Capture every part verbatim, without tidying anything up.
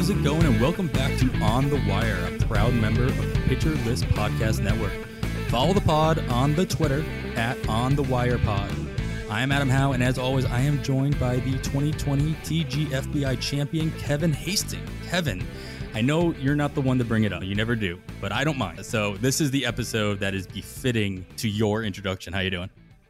How's it going? And welcome back to On the Wire, a proud member of the Pitcher List Podcast Network. Follow the pod on the Twitter at On the Wire Pod. I am Adam Howe, and as always, I am joined by the twenty twenty T G F B I champion, Kevin Hastings. Kevin, I know you're not the one to bring it up. You never do, but I don't mind. So this is the episode that is befitting to your introduction. How you doing?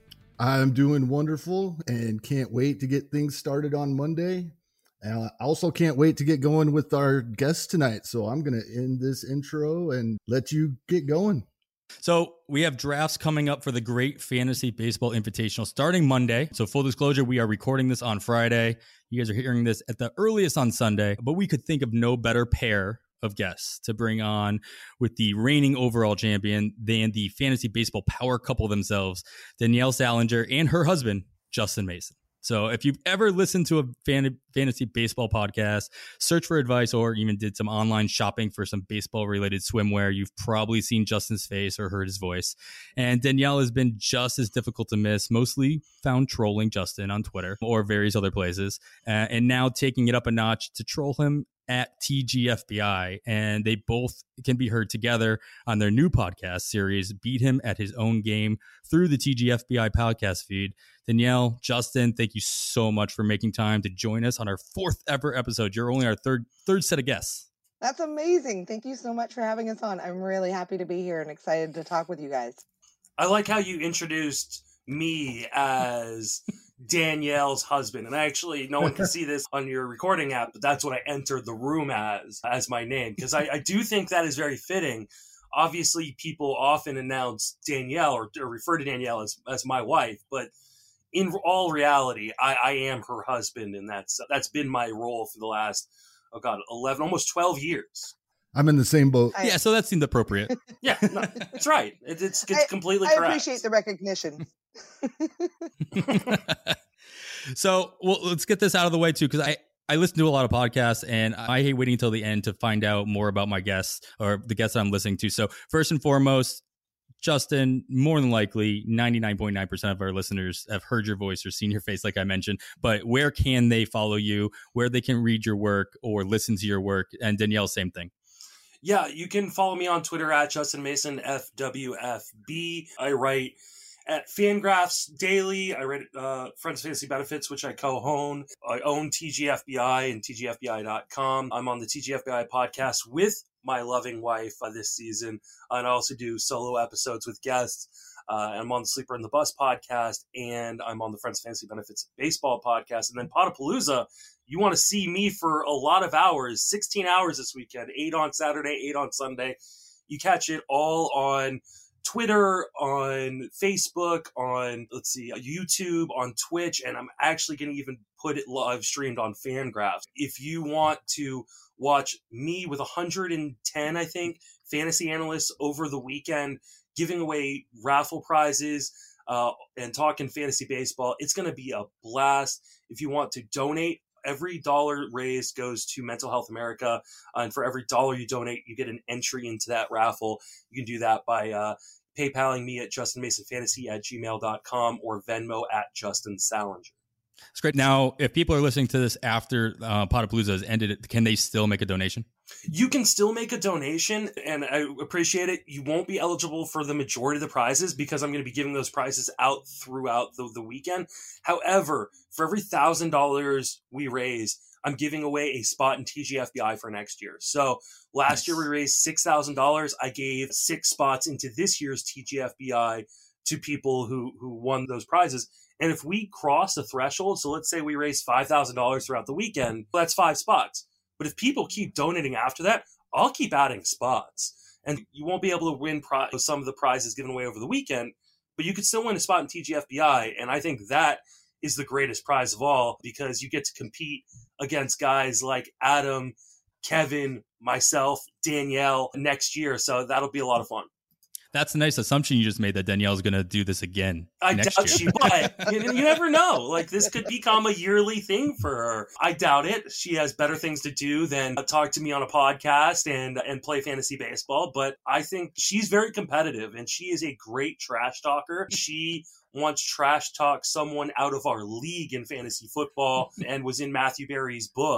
I'm doing wonderful and can't wait to get things started on Monday. And I also can't wait to get going with our guest tonight. So I'm going to end this intro and let you get going. So we have drafts coming up for the Great Fantasy Baseball Invitational starting Monday. So full disclosure, we are recording this on Friday. You guys are hearing this at the earliest on Sunday, but we could think of no better pair of guests to bring on with the reigning overall champion than the fantasy baseball power couple themselves, Danielle Salinger and her husband, Justin Mason. So if you've ever listened to a fan- fantasy baseball podcast, search for advice, or even did some online shopping for some baseball-related swimwear, you've probably seen Justin's face or heard his voice. And Danielle has been just as difficult to miss, mostly found trolling Justin on Twitter or various other places, uh, and now taking it up a notch to troll him at T G F B I, and they both can be heard together on their new podcast series, Beat Him at His Own Game, through the T G F B I podcast feed. Danielle, Justin, thank you so much for making time to join us on our fourth ever episode. You're only our third third set of guests. That's amazing. Thank you so much for having us on. I'm really happy to be here and excited to talk with you guys. I like how you introduced me as Danielle's husband, and actually no one can see this on your recording app, but that's what I entered the room as as my name, because I, I do think that is very fitting. Obviously people often announce Danielle or, or refer to Danielle as, as my wife, but in all reality I, I am her husband, and that's that's been my role for the last oh god eleven almost twelve years. I'm in the same boat. I, yeah, so that seemed appropriate. Yeah, no, that's right. It, it's it's I, completely I correct. I appreciate the recognition. So, well, let's get this out of the way too, because I, I listen to a lot of podcasts, and I hate waiting until the end to find out more about my guests or the guests that I'm listening to. So first and foremost, Justin, more than likely, ninety-nine point nine percent of our listeners have heard your voice or seen your face, like I mentioned. But where can they follow you, where they can read your work or listen to your work? And Danielle, same thing. Yeah, you can follow me on Twitter at Justin Mason, F W F B. I write at Fangraphs Daily. I write uh, Friends Fantasy Benefits, which I co-own. I own T G F B I and T G F B I dot com. I'm on the T G F B I podcast with my loving wife uh, this season. And I also do solo episodes with guests. Uh, I'm on the Sleeper in the Bus podcast, and I'm on the Friends Fantasy Benefits Baseball podcast. And then Podapalooza, you want to see me for a lot of hours, sixteen hours this weekend, eight on Saturday, eight on Sunday. You catch it all on Twitter, on Facebook, on, let's see, YouTube, on Twitch, and I'm actually going to even put it live streamed on Fangraphs. If you want to watch me with one hundred ten, I think, fantasy analysts over the weekend, giving away raffle prizes uh, and talking fantasy baseball, it's going to be a blast. If you want to donate, every dollar raised goes to Mental Health America. Uh, and for every dollar you donate, you get an entry into that raffle. You can do that by uh, PayPaling me at justinmasonfantasy at gmail dot com or Venmo at Justin Salinger. It's great. Now, if people are listening to this after uh, Podapalooza has ended, can they still make a donation? You can still make a donation, and I appreciate it. You won't be eligible for the majority of the prizes because I'm going to be giving those prizes out throughout the, the weekend. However, for every one thousand dollars we raise, I'm giving away a spot in T G F B I for next year. So last nice. year we raised six thousand dollars. I gave six spots into this year's T G F B I to people who, who won those prizes. And if we cross a threshold, so let's say we raise five thousand dollars throughout the weekend, well, that's five spots. But if people keep donating after that, I'll keep adding spots. And you won't be able to win pri- some of the prizes given away over the weekend, but you could still win a spot in T G F B I. And I think that is the greatest prize of all, because you get to compete against guys like Adam, Kevin, myself, Danielle next year. So that'll be a lot of fun. That's a nice assumption you just made, that Danielle's going to do this again. I next doubt year. she might. You, you never know. Like, this could become a yearly thing for her. I doubt it. She has better things to do than talk to me on a podcast and and play fantasy baseball. But I think she's very competitive, and she is a great trash talker. She wants trash talk someone out of our league in fantasy football and was in Matthew Berry's book.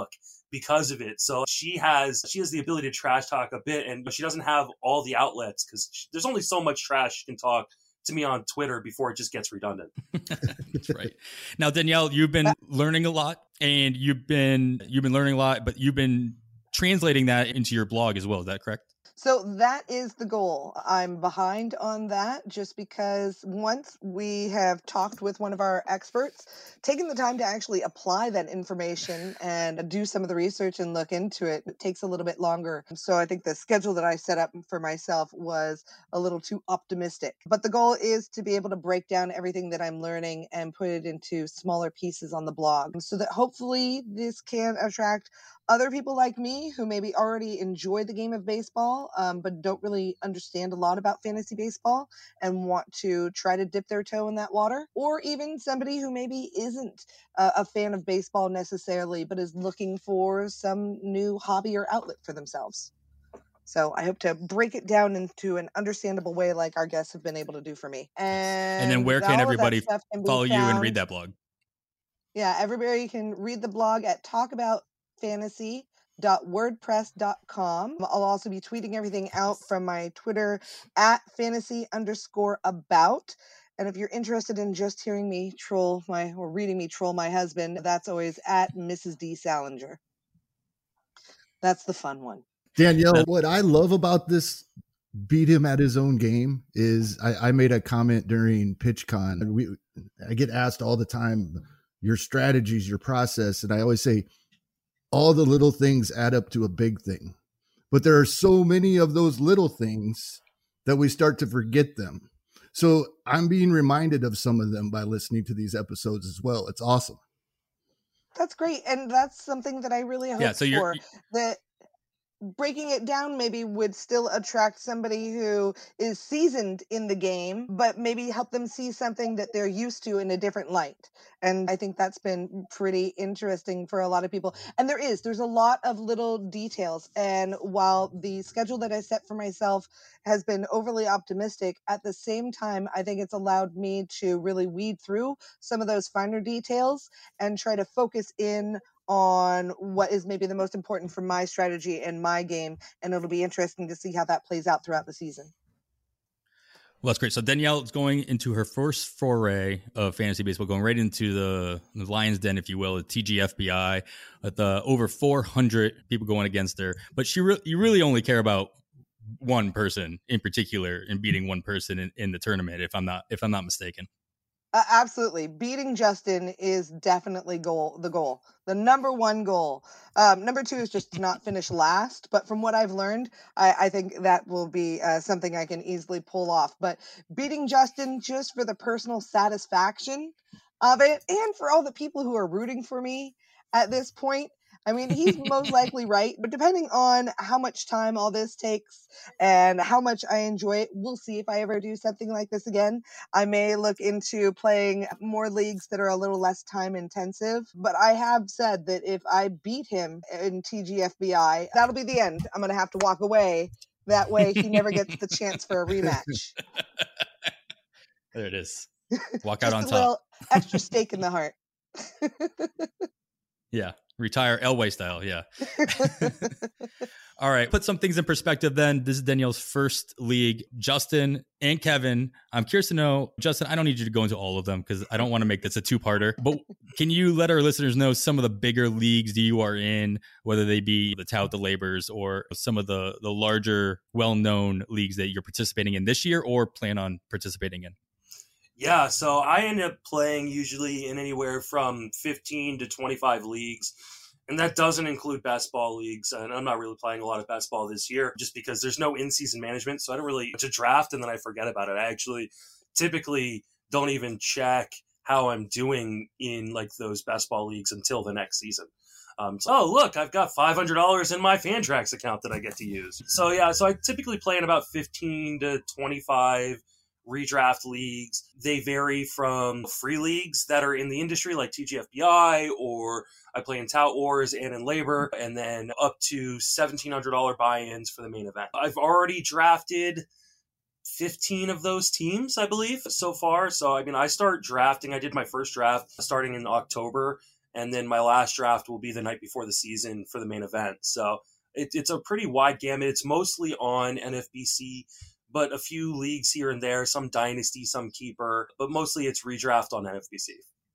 because of it. So she has she has the ability to trash talk a bit, and she doesn't have all the outlets because there's only so much trash she can talk to me on Twitter before it just gets redundant. That's right. Now, Danielle, you've been learning a lot, and you've been you've been learning a lot, but you've been translating that into your blog as well. Is that correct? So that is the goal. I'm behind on that just because once we have talked with one of our experts, taking the time to actually apply that information and do some of the research and look into it, it takes a little bit longer. So I think the schedule that I set up for myself was a little too optimistic. But the goal is to be able to break down everything that I'm learning and put it into smaller pieces on the blog so that hopefully this can attract other people like me who maybe already enjoy the game of baseball, um, but don't really understand a lot about fantasy baseball and want to try to dip their toe in that water. Or even somebody who maybe isn't uh, a fan of baseball necessarily, but is looking for some new hobby or outlet for themselves. So I hope to break it down into an understandable way like our guests have been able to do for me. And, and then where can everybody can follow you and read that blog? Yeah, everybody can read the blog at talk about fantasy dot wordpress dot com. I'll also be tweeting everything out from my Twitter at fantasy underscore about. And if you're interested in just hearing me troll my or reading me troll my husband, that's always at Missus D Salinger. That's the fun one. Danielle, what I love about this beat him at his own game is I, I made a comment during PitchCon. We I get asked all the time your strategies, your process, and I always say all the little things add up to a big thing. But there are so many of those little things that we start to forget them. So I'm being reminded of some of them by listening to these episodes as well. It's awesome. That's great. And that's something that I really hope yeah, so you're, for. That breaking it down maybe would still attract somebody who is seasoned in the game, but maybe help them see something that they're used to in a different light. And I think that's been pretty interesting for a lot of people. And there is, there's a lot of little details. And while the schedule that I set for myself has been overly optimistic, at the same time, I think it's allowed me to really weed through some of those finer details and try to focus in on what is maybe the most important for my strategy and my game. And it'll be interesting to see how that plays out throughout the season. Well, that's great. So Danielle is going into her first foray of fantasy baseball, going right into the, the lion's den, if you will, the T G F B I, with uh, over four hundred people going against her. But she re- you really only care about one person in particular and beating one person in, in the tournament, if I'm not if I'm not mistaken. Uh, absolutely. Beating Justin is definitely goal. the goal. The number one goal. Um, number two is just to not finish last. But from what I've learned, I, I think that will be uh, something I can easily pull off. But beating Justin just for the personal satisfaction of it and for all the people who are rooting for me at this point. I mean, he's most likely right, but depending on how much time all this takes and how much I enjoy it, we'll see if I ever do something like this again. I may look into playing more leagues that are a little less time intensive, but I have said that if I beat him in T G F B I, that'll be the end. I'm going to have to walk away. That way he never gets the chance for a rematch. There it is. Walk out on Just a top. little extra stake in the heart. Yeah. Retire Elway style. Yeah. All right. Put some things in perspective then. This is Danielle's first league. Justin and Kevin, I'm curious to know, Justin, I don't need you to go into all of them because I don't want to make this a two-parter, but can you let our listeners know some of the bigger leagues that you are in, whether they be the Tout, the Labors, or some of the, the larger, well-known leagues that you're participating in this year or plan on participating in? Yeah, so I end up playing usually in anywhere from fifteen to twenty-five leagues, and that doesn't include best ball leagues. And I'm not really playing a lot of best ball this year just because there's no in-season management, so I don't really to draft and then I forget about it. I actually typically don't even check how I'm doing in like those best ball leagues until the next season. Um, so, oh, look, I've got five hundred dollars in my Fantrax account that I get to use. So, yeah, so I typically play in about fifteen to twenty-five redraft leagues. They vary from free leagues that are in the industry like T G F B I, or I play in Tout Wars and in Labor, and then up to seventeen hundred dollars buy-ins for the main event. I've already drafted fifteen of those teams, I believe, so far. So, I mean, I start drafting. I did my first draft starting in October, And then my last draft will be the night before the season for the main event. So it, it's a pretty wide gamut. It's mostly on N F B C, but a few leagues here and there, some dynasty, some keeper, but mostly it's redraft on N F B C.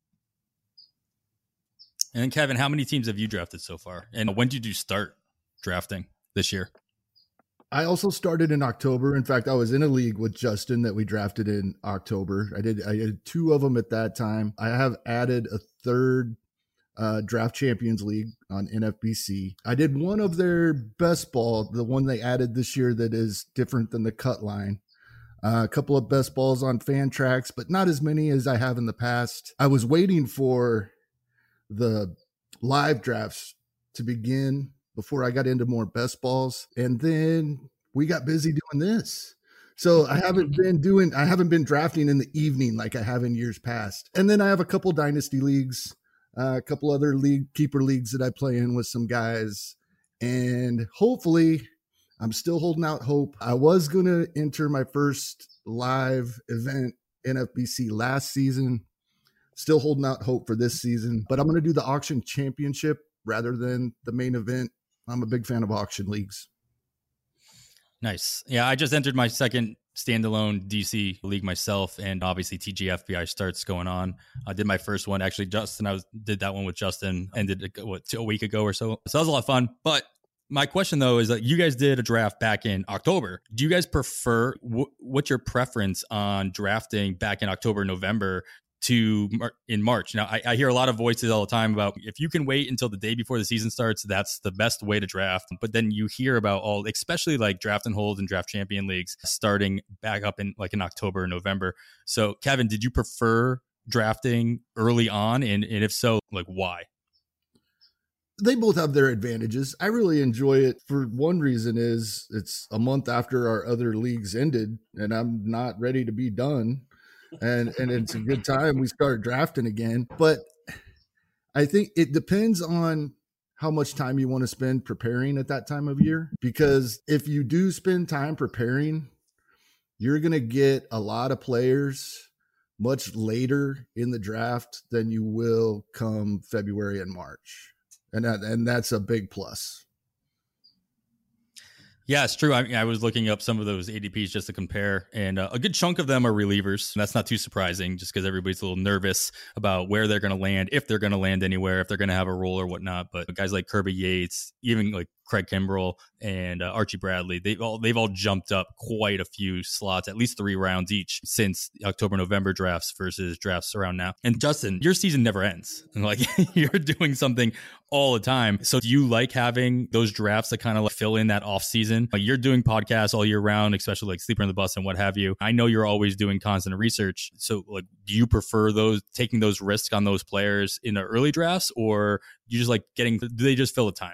And then Kevin, how many teams have you drafted so far? And when did you start drafting this year? I also started in October. In fact, I was in a league with Justin that we drafted in October. I did I did two of them at that time. I have added a third uh, Draft Champions League on N F B C. I did one of their best ball, the one they added this year that is different than the cut line. Uh, a couple of best balls on Fantrax, but not as many as I have in the past. I was waiting for the live drafts to begin before I got into more best balls. And then we got busy doing this. So I haven't been doing, I haven't been drafting in the evening like I have in years past. And then I have a couple dynasty leagues, uh, a couple other league keeper leagues that I play in with some guys. And hopefully I'm still holding out hope. I was going to enter my first live event N F B C last season. Still holding out hope for this season, but I'm going to do the auction championship rather than the main event. I'm a big fan of auction leagues. Nice. Yeah, I just entered my second standalone D C league myself, and obviously T G F B I starts going on. I did my first one. Actually, Justin, I was, did that one with Justin, ended what, a week ago or so. So that was a lot of fun. But my question, though, is that you guys did a draft back in October. Do you guys prefer, wh- what's your preference on drafting back in October, November to Mar- in March? Now, I, I hear a lot of voices all the time about if you can wait until the day before the season starts, that's the best way to draft. But then you hear about all, especially like draft and hold and draft champion leagues starting back up in like in October or November. So Kevin, did you prefer drafting early on? And, and if so, like why? They both have their advantages. I really enjoy it for one reason is it's a month after our other leagues ended and I'm not ready to be done. And and it's a good time. We start drafting again. But I think it depends on how much time you want to spend preparing at that time of year. Because if you do spend time preparing, you're going to get a lot of players much later in the draft than you will come February and March. And that, and that's a big plus. Yeah, it's true. I mean, I was looking up some of those A D Ps just to compare, and uh, a good chunk of them are relievers. And that's not too surprising just because everybody's a little nervous about where they're going to land, if they're going to land anywhere, if they're going to have a role or whatnot. But guys like Kirby Yates, even like Craig Kimbrell and uh, Archie Bradley, they've all, they've all jumped up quite a few slots, at least three rounds each since the October, November drafts versus drafts around now. And Justin, your season never ends. And like you're doing something all the time. So do you like having those drafts that kind of like fill in that off season? Like you're doing podcasts all year round, especially like Sleeper in the Bus and what have you. I know you're always doing constant research. So like, do you prefer those taking those risks on those players in the early drafts, or you just like getting, do they just fill the time?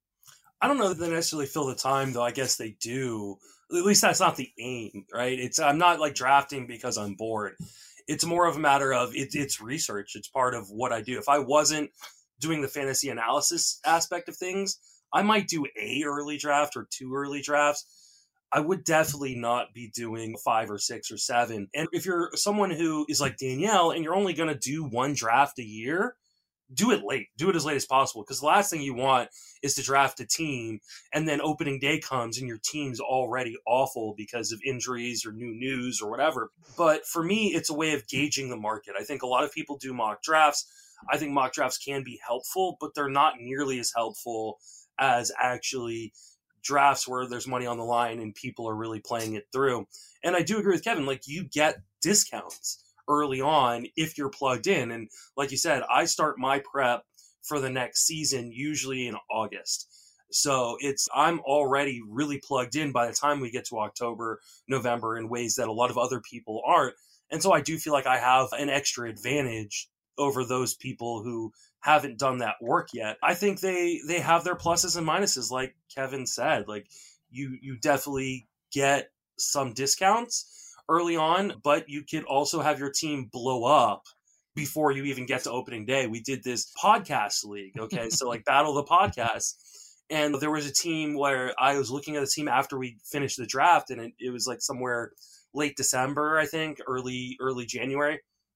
I don't know that they necessarily fill the time, though. I guess they do. At least that's not the aim, right? It's I'm not like drafting because I'm bored. It's more of a matter of it, it's research. It's part of what I do. If I wasn't doing the fantasy analysis aspect of things, I might do a early draft or two early drafts. I would definitely not be doing five or six or seven. And if you're someone who is like Danielle and you're only going to do one draft a year, do it late. Do it as late as possible, because the last thing you want is to draft a team and then opening day comes and your team's already awful because of injuries or new news or whatever. But for me, it's a way of gauging the market. I think a lot of people do mock drafts. I think mock drafts can be helpful, but they're not nearly as helpful as actually drafts where there's money on the line and people are really playing it through. And I do agree with Kevin, like you get discounts early on if you're plugged in. And like you said, I start my prep for the next season usually in August. So it's I'm already really plugged in by the time we get to October, November in ways that a lot of other people aren't. And so I do feel like I have an extra advantage over those people who haven't done that work yet. I think they they have their pluses and minuses, like Kevin said. Like you you definitely get some discounts early on, but you could also have your team blow up before you even get to opening day. We did this podcast league, okay? So like Battle of the Podcast. And there was a team where I was looking at a team after we finished the draft, and it, it was like somewhere late December, I think, early early January.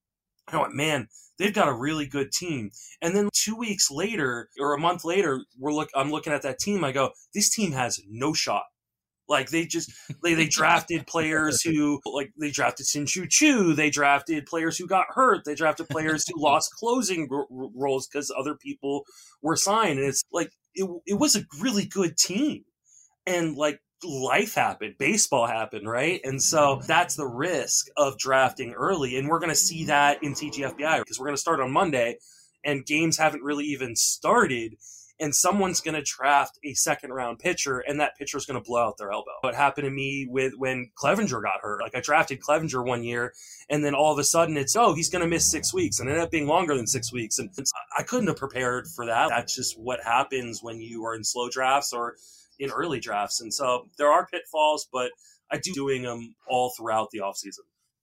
I went, man, they've got a really good team. And then two weeks later, or a month later, we're look. I'm looking at that team. I go, this team has no shot. Like they just they, they drafted players who like they drafted Shin-Soo Choo. They drafted players who got hurt. They drafted players who lost closing r- r- roles because other people were signed. And it's like it it was a really good team. And like life happened, baseball happened, right? And so that's the risk of drafting early. And we're going to see that in T G F B I because we're going to start on Monday and games haven't really even started. And someone's going to draft a second round pitcher and that pitcher is going to blow out their elbow. What happened to me with when Clevenger got hurt? Like I drafted Clevenger one year and then all of a sudden it's, oh, he's going to miss six weeks and it ended up being longer than six weeks. And it's, I couldn't have prepared for that. That's just what happens when you are in slow drafts or in early drafts. And so there are pitfalls, but I do doing them all throughout the offseason.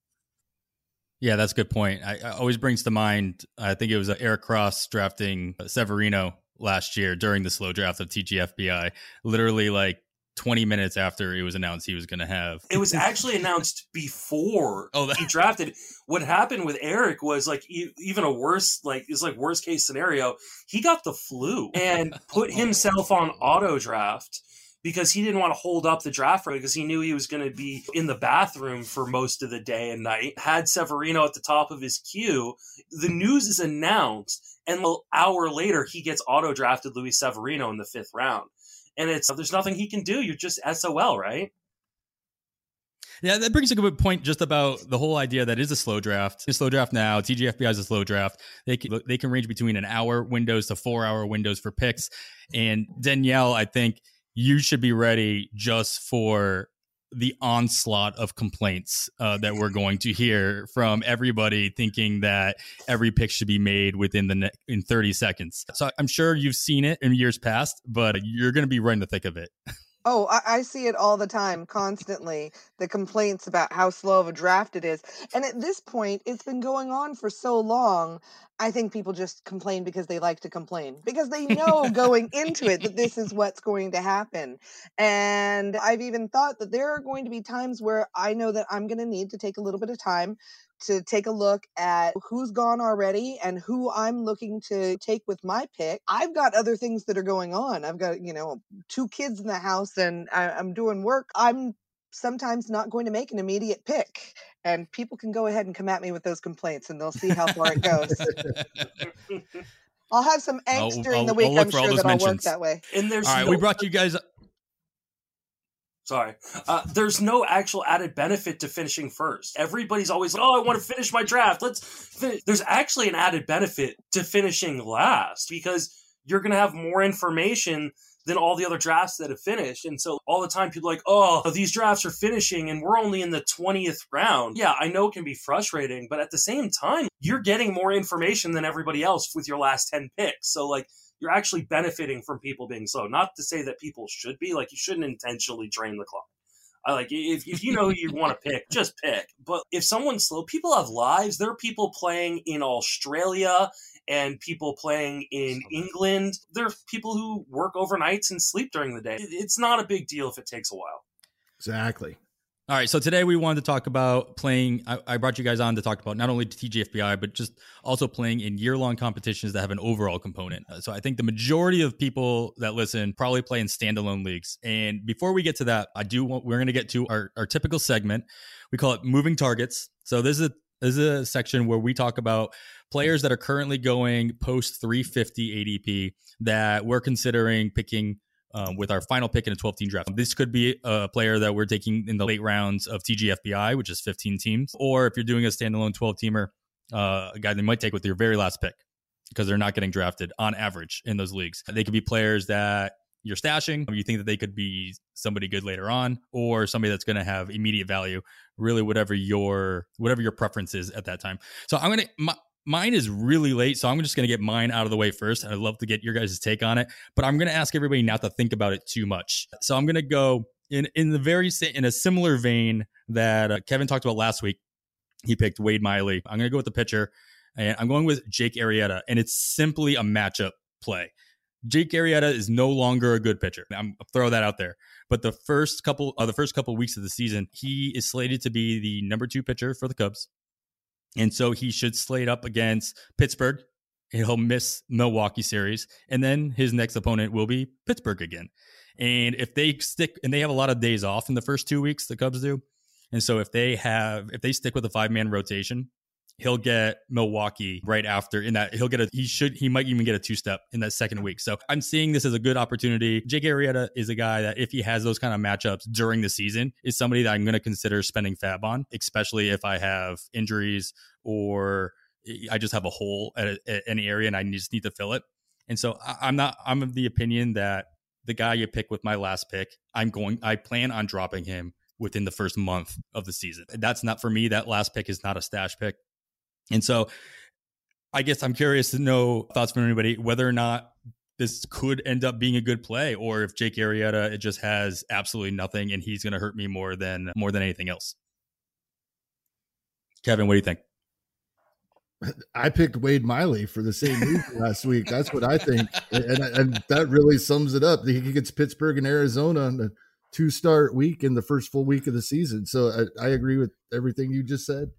Yeah, that's a good point. I, I always brings to mind, I think it was uh, Eric Cross drafting Severino last year during the slow draft of T G F B I, literally like twenty minutes after it was announced he was going to have. It was actually announced before oh, that- he drafted. What happened with Eric was like e- even a worse, like it's like worst case scenario. He got the flu and put himself on auto draft because he didn't want to hold up the draft because he knew he was going to be in the bathroom for most of the day and night. Had Severino at the top of his queue. The news is announced, and an hour later, he gets auto drafted Luis Severino in the fifth round. And it's there's nothing he can do. You're just S O L, right? Yeah, that brings a good point just about the whole idea that is a slow draft. It's a slow draft now. T G F B I is a slow draft. They can, they can range between an hour windows to four hour windows for picks. And Danielle, I think you should be ready just for the onslaught of complaints uh, that we're going to hear from everybody thinking that every pick should be made within the ne- in thirty seconds. So I'm sure you've seen it in years past, but you're going to be right in the thick of it. Oh, I, I see it all the time, constantly, the complaints about how slow of a draft it is. And at this point, it's been going on for so long, I think people just complain because they like to complain, because they know going into it that this is what's going to happen. And I've even thought that there are going to be times where I know that I'm going to need to take a little bit of time to take a look at who's gone already and who I'm looking to take with my pick. I've got other things that are going on. I've got, you know, two kids in the house and I, I'm doing work. I'm sometimes not going to make an immediate pick. And people can go ahead and come at me with those complaints and they'll see how far it goes. I'll have some angst I'll, during I'll, the week. I'm sure that I'll work that way. And there's all right, no- we brought you guys... Sorry. Uh, there's no actual added benefit to finishing first. Everybody's always like, oh, I want to finish my draft. Let's finish. There's actually an added benefit to finishing last because you're going to have more information than all the other drafts that have finished. And so all the time people are like, oh, these drafts are finishing and we're only in the twentieth round. Yeah, I know it can be frustrating, but at the same time, you're getting more information than everybody else with your last ten picks. So like, you're actually benefiting from people being slow. Not to say that people should be, like, you shouldn't intentionally drain the clock. I like, if, if you know who you want to pick, just pick. But if someone's slow, people have lives. There are people playing in Australia and people playing in England. There are people who work overnights and sleep during the day. It's not a big deal if it takes a while. Exactly. All right, so today we wanted to talk about playing. I, I brought you guys on to talk about not only T G F B I, but just also playing in year-long competitions that have an overall component. Uh, so I think the majority of people that listen probably play in standalone leagues. And before we get to that, I do want, we're going to get to our, our typical segment. We call it Moving Targets. So this is a, this is a section where we talk about players that are currently going post three fifty A D P that we're considering picking Um, with our final pick in a twelve-team draft. This could be a player that we're taking in the late rounds of T G F B I, which is fifteen teams, or if you're doing a standalone twelve-teamer, uh, a guy they might take with your very last pick because they're not getting drafted on average in those leagues. They could be players that you're stashing. You think that they could be somebody good later on, or somebody that's going to have immediate value. Really, whatever your whatever your preference is at that time. So I'm gonna. My, Mine is really late, so I'm just going to get mine out of the way first. I'd love to get your guys' take on it, but I'm going to ask everybody not to think about it too much. So I'm going to go in in the very in a similar vein that uh, Kevin talked about last week. He picked Wade Miley. I'm going to go with the pitcher, and I'm going with Jake Arrieta, and it's simply a matchup play. Jake Arrieta is no longer a good pitcher. I'm I'll throw that out there. But the first couple, uh, the first couple of weeks of the season, he is slated to be the number two pitcher for the Cubs. And so he should slate up against Pittsburgh. He'll miss Milwaukee series. And then his next opponent will be Pittsburgh again. And if they stick, and they have a lot of days off in the first two weeks, the Cubs do. And so if they have, if they stick with a five-man rotation, he'll get Milwaukee right after in that. He'll get a, he should, he might even get a two-step in that second week. So I'm seeing this as a good opportunity. Jake Arrieta is a guy that if he has those kind of matchups during the season, is somebody that I'm going to consider spending fab on, especially if I have injuries or I just have a hole at, a, at any area and I just need to fill it. And so I, I'm not, I'm of the opinion that the guy you pick with my last pick, I'm going, I plan on dropping him within the first month of the season. That's not for me. That last pick is not a stash pick. And so I guess I'm curious to know thoughts from anybody, whether or not this could end up being a good play, or if Jake Arrieta, it just has absolutely nothing and he's going to hurt me more than, more than anything else. Kevin, what do you think? I picked Wade Miley for the same reason last week. That's what I think. And, and that really sums it up. He gets Pittsburgh and Arizona on the two start week in the first full week of the season. So I, I agree with everything you just said.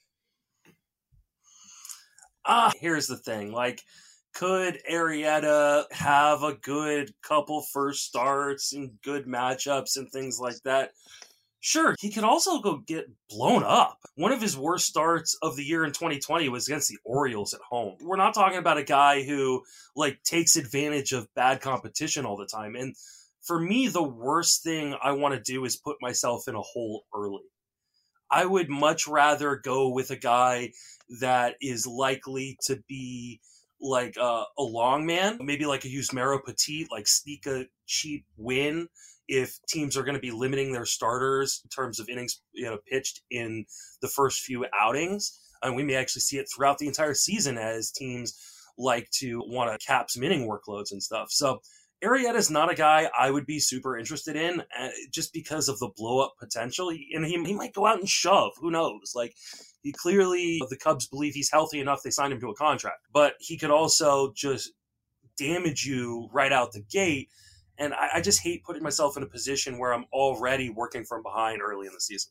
Ah, uh, here's the thing. Like, could Arrieta have a good couple first starts and good matchups and things like that? Sure, he could also go get blown up. One of his worst starts of the year in twenty twenty was against the Orioles at home. We're not talking about a guy who, like, takes advantage of bad competition all the time. And for me, the worst thing I want to do is put myself in a hole early. I would much rather go with a guy that is likely to be like uh, a long man, maybe like a Yusmeiro Petit, like sneak a cheap win if teams are going to be limiting their starters in terms of innings, you know, pitched in the first few outings. And we may actually see it throughout the entire season as teams like to want to cap some inning workloads and stuff. So Arrieta is not a guy I would be super interested in uh, just because of the blow up potential. He, and he, he might go out and shove. Who knows? Like, he clearly, the Cubs believe he's healthy enough. They signed him to a contract, but he could also just damage you right out the gate. And I, I just hate putting myself in a position where I'm already working from behind early in the season.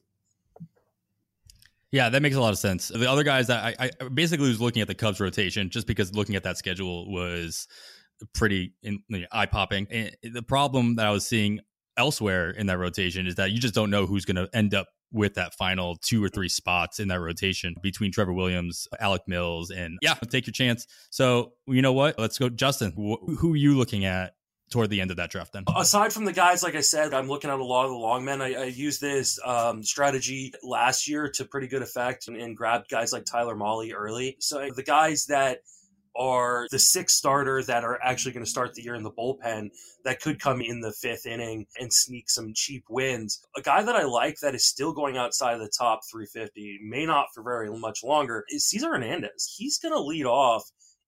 Yeah, that makes a lot of sense. The other guys that I, I basically was looking at the Cubs rotation just because looking at that schedule was pretty in, you know, eye-popping. And the problem that I was seeing elsewhere in that rotation is that you just don't know who's going to end up with that final two or three spots in that rotation between Trevor Williams, Alec Mills, and yeah, take your chance. So you know what? Let's go. Justin, wh- who are you looking at toward the end of that draft then? Aside from the guys, like I said, I'm looking at a lot of the long men. I, I used this um, strategy last year to pretty good effect and, and grabbed guys like Tyler Mahle early. So the guys that are the sixth starter that are actually going to start the year in the bullpen that could come in the fifth inning and sneak some cheap wins. A guy that I like that is still going outside of the top three fifty, may not for very much longer, is Cesar Hernandez. He's going to lead off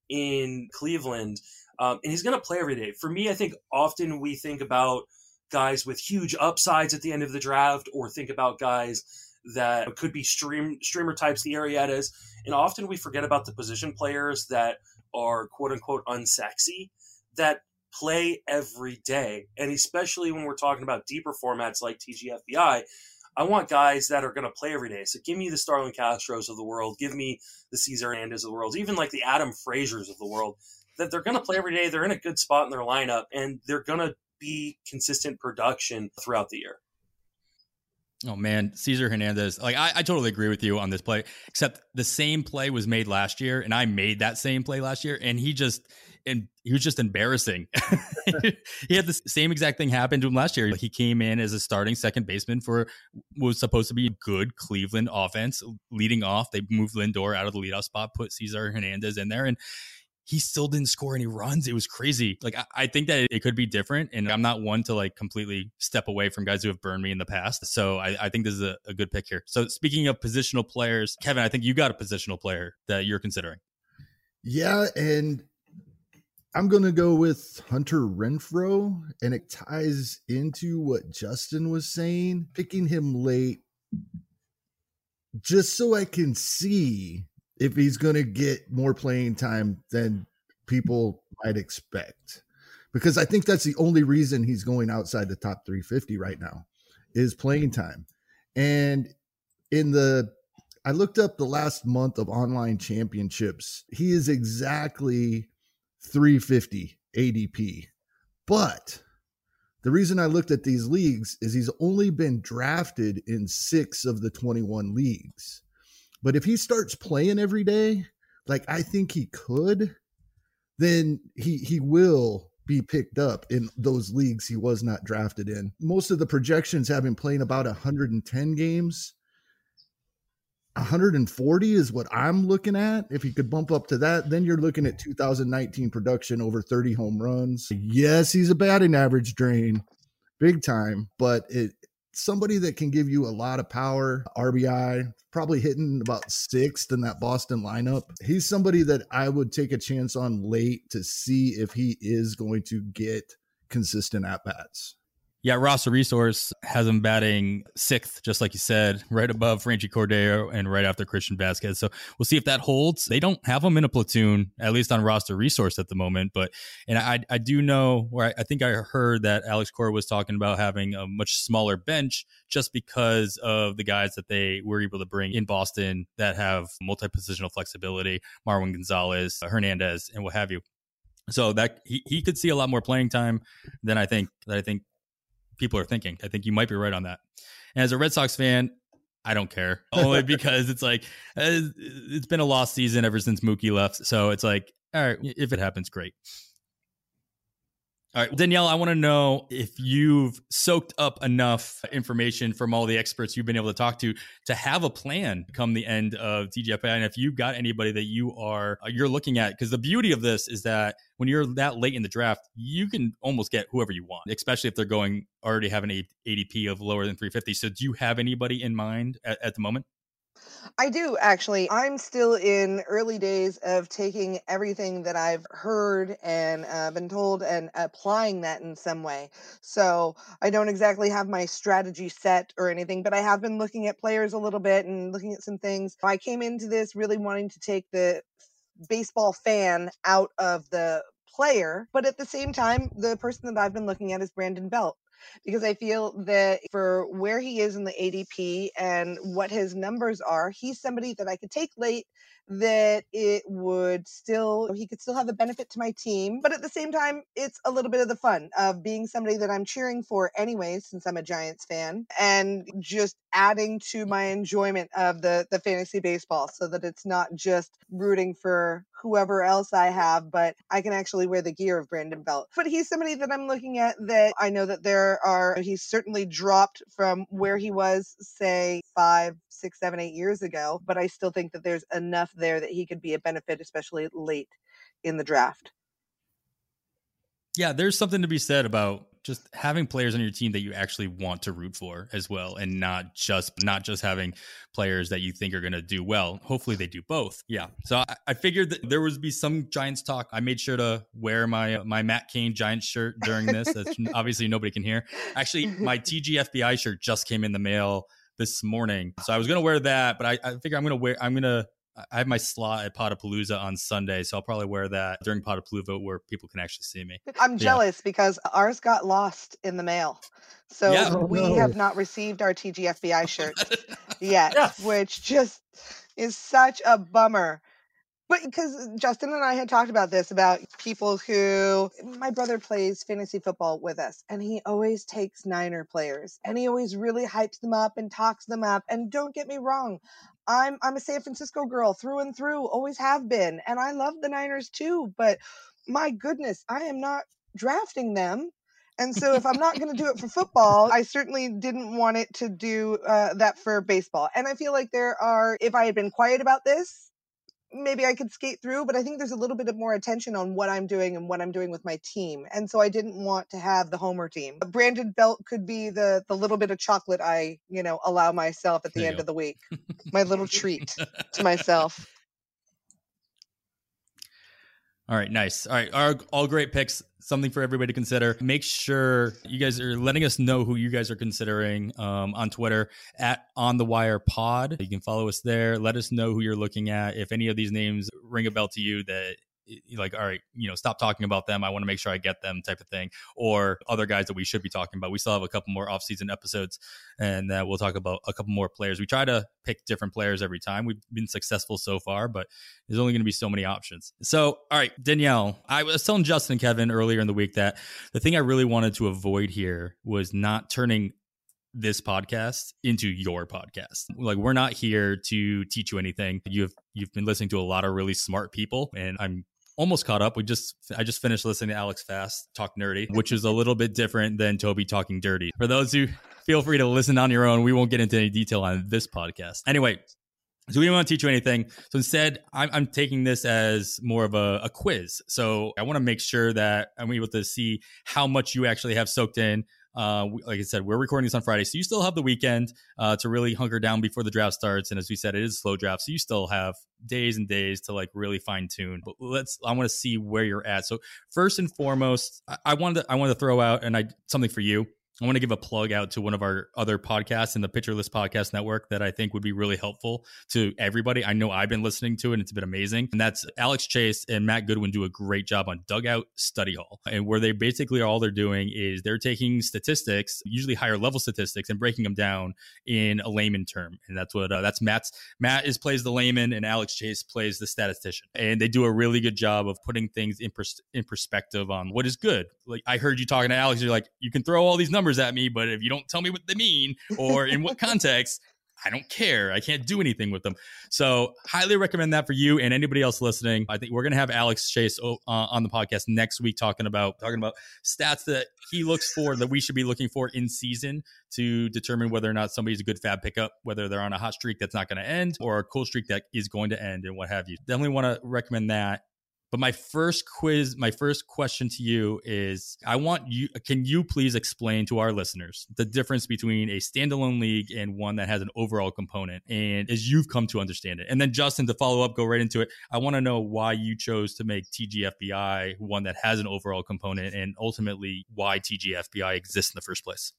in Cleveland, um, and he's going to play every day. For me, I think often we think about guys with huge upsides at the end of the draft, or think about guys that could be stream streamer types, the Arrietas, and often we forget about the position players that are quote unquote unsexy that play every day. And especially when we're talking about deeper formats like T G F B I, I want guys that are going to play every day. So give me the Starlin Castros of the world, give me the Cesar Hernandez of the world, even like the Adam Frazier's of the world, that they're going to play every day. They're in a good spot in their lineup, and they're going to be consistent production throughout the year. Oh man, Cesar Hernandez. Like I, I totally agree with you on this play, except the same play was made last year and I made that same play last year and he just, and he was just embarrassing. He had the same exact thing happen to him last year. He came in as a starting second baseman for what was supposed to be a good Cleveland offense leading off. They moved Lindor out of the leadoff spot, put Cesar Hernandez in there, and he still didn't score any runs. It was crazy. Like, I, I think that it could be different. And I'm not one to like completely step away from guys who have burned me in the past. So I, I think this is a, a good pick here. So speaking of positional players, Kevin, I think you got a positional player that you're considering. Yeah. And I'm going to go with Hunter Renfroe, and it ties into what Justin was saying, picking him late just so I can see if he's going to get more playing time than people might expect. Because I think that's the only reason he's going outside the top three fifty right now is playing time. And in the I looked up the last month of online championships. He is exactly three fifty A D P. But the reason I looked at these leagues is he's only been drafted in six of the twenty-one leagues. But if he starts playing every day, like I think he could, then he he will be picked up in those leagues he was not drafted in. Most of the projections have him playing about one hundred ten games. one hundred forty is what I'm looking at. If he could bump up to that, then you're looking at two thousand nineteen production, over thirty home runs. Yes, he's a batting average drain, big time, but it somebody that can give you a lot of power, R B I, probably hitting about sixth in that Boston lineup. He's somebody that I would take a chance on late to see if he is going to get consistent at-bats. Yeah, Roster Resource has him batting sixth, just like you said, right above Franchi Cordero and right after Christian Vasquez. So we'll see if that holds. They don't have him in a platoon, at least on Roster Resource at the moment. But and I I do know, or I think I heard that Alex Cora was talking about having a much smaller bench just because of the guys that they were able to bring in Boston that have multi-positional flexibility, Marwin Gonzalez, Hernandez, and what have you. So that he, he could see a lot more playing time than I think that I think. people are thinking. I think you might be right on that. And as a Red Sox fan, I don't care, only because it's like, it's been a lost season ever since Mookie left. So it's like, all right, if it happens, great. All right, Danielle, I want to know if you've soaked up enough information from all the experts you've been able to talk to to have a plan come the end of T G F B I, and if you've got anybody that you are you're looking at, because the beauty of this is that when you're that late in the draft, you can almost get whoever you want, especially if they're going already have an A D P of lower than three fifty. So, do you have anybody in mind at, at the moment? I do, actually. I'm still in early days of taking everything that I've heard and uh, been told and applying that in some way. So I don't exactly have my strategy set or anything, but I have been looking at players a little bit and looking at some things. I came into this really wanting to take the baseball fan out of the player, but at the same time, the person that I've been looking at is Brandon Belt. Because I feel that for where he is in the A D P and what his numbers are, he's somebody that I could take late, that it would still, he could still have a benefit to my team. But at the same time, it's a little bit of the fun of being somebody that I'm cheering for anyways, since I'm a Giants fan, and just adding to my enjoyment of the, the fantasy baseball so that it's not just rooting for whoever else I have, but I can actually wear the gear of Brandon Belt. But he's somebody that I'm looking at that I know that there are, he's certainly dropped from where he was, say, five, six, seven, eight years ago, but I still think that there's enough there that he could be a benefit, especially late in the draft. Yeah, there's something to be said about just having players on your team that you actually want to root for as well, and not just not just having players that you think are going to do well. Hopefully they do both. Yeah. So I, I figured that there would be some Giants talk. I made sure to wear my my Matt Cain Giants shirt during this. That's obviously nobody can hear. Actually, my T G F B I shirt just came in the mail this morning, so I was going to wear that, but I, I figure I'm going to wear. I'm going to. I have my slot at Potapalooza on Sunday, so I'll probably wear that during Potapalooza where people can actually see me. I'm jealous yeah. because ours got lost in the mail. So yeah. we oh, no. have not received our T G F B I shirt yet, yeah. which just is such a bummer. But because Justin and I had talked about this, about people who, my brother plays fantasy football with us, and he always takes Niner players, and he always really hypes them up and talks them up. And don't get me wrong, I'm I'm a San Francisco girl through and through, always have been, and I love the Niners too. But my goodness, I am not drafting them. And so if I'm not going to do it for football, I certainly didn't want it to do uh, that for baseball. And I feel like there are, if I had been quiet about this, maybe I could skate through, but I think there's a little bit of more attention on what I'm doing and what I'm doing with my team. And so I didn't want to have the homer team. Brandon Belt could be the the little bit of chocolate I, you know, allow myself at the end of the week. My little treat to myself. All right, nice. All right, all, all great picks. Something for everybody to consider. Make sure you guys are letting us know who you guys are considering um, on Twitter at On The Wire Pod. You can follow us there. Let us know who you're looking at. If any of these names ring a bell to you that like, all right, you know, stop talking about them. I want to make sure I get them type of thing, or other guys that we should be talking about. We still have a couple more off-season episodes, and uh, we'll talk about a couple more players. We try to pick different players every time. We've been successful so far, but there's only going to be so many options. So, all right, Danielle, I was telling Justin and Kevin earlier in the week that the thing I really wanted to avoid here was not turning this podcast into your podcast. Like, we're not here to teach you anything. You've you've been listening to a lot of really smart people, and I'm almost caught up. We just I just finished listening to Alex Fast talk nerdy, which is a little bit different than Toby talking dirty. For those who feel free to listen on your own, we won't get into any detail on this podcast. Anyway, so we don't want to teach you anything. So instead, I'm, I'm taking this as more of a, a quiz. So I want to make sure that I'm able to see how much you actually have soaked in. Uh, like I said, we're recording this on Friday, so you still have the weekend uh, to really hunker down before the draft starts. And as we said, it is a slow draft, so you still have days and days to like really fine tune. But let's, I want to see where you're at. So first and foremost, I, I wanted to, I wanted to throw out and I something for you. I want to give a plug out to one of our other podcasts in the Pitcher List Podcast Network that I think would be really helpful to everybody. I know I've been listening to it and it's been amazing. And that's Alex Chase and Matt Goodwin do a great job on Dugout Study Hall. And where they basically all they're doing is they're taking statistics, usually higher level statistics, and breaking them down in a layman term. And that's what uh, that's Matt's. Matt is plays the layman and Alex Chase plays the statistician. And they do a really good job of putting things in, pers- in perspective on what is good. Like I heard you talking to Alex, you're like, you can throw all these numbers at me, but if you don't tell me what they mean or in what context, I don't care. I can't do anything with them. So highly recommend that for you and anybody else listening. I think we're going to have Alex Chase uh, on the podcast next week talking about talking about stats that he looks for, that we should be looking for in season to determine whether or not somebody's a good fab pickup, whether they're on a hot streak that's not going to end or a cool streak that is going to end and what have you. Definitely want to recommend that. But my first quiz, my first question to you is, I want you, can you please explain to our listeners the difference between a standalone league and one that has an overall component, and as you've come to understand it? And then Justin, to follow up, go right into it. I want to know why you chose to make T G F B I one that has an overall component, and ultimately why T G F B I exists in the first place.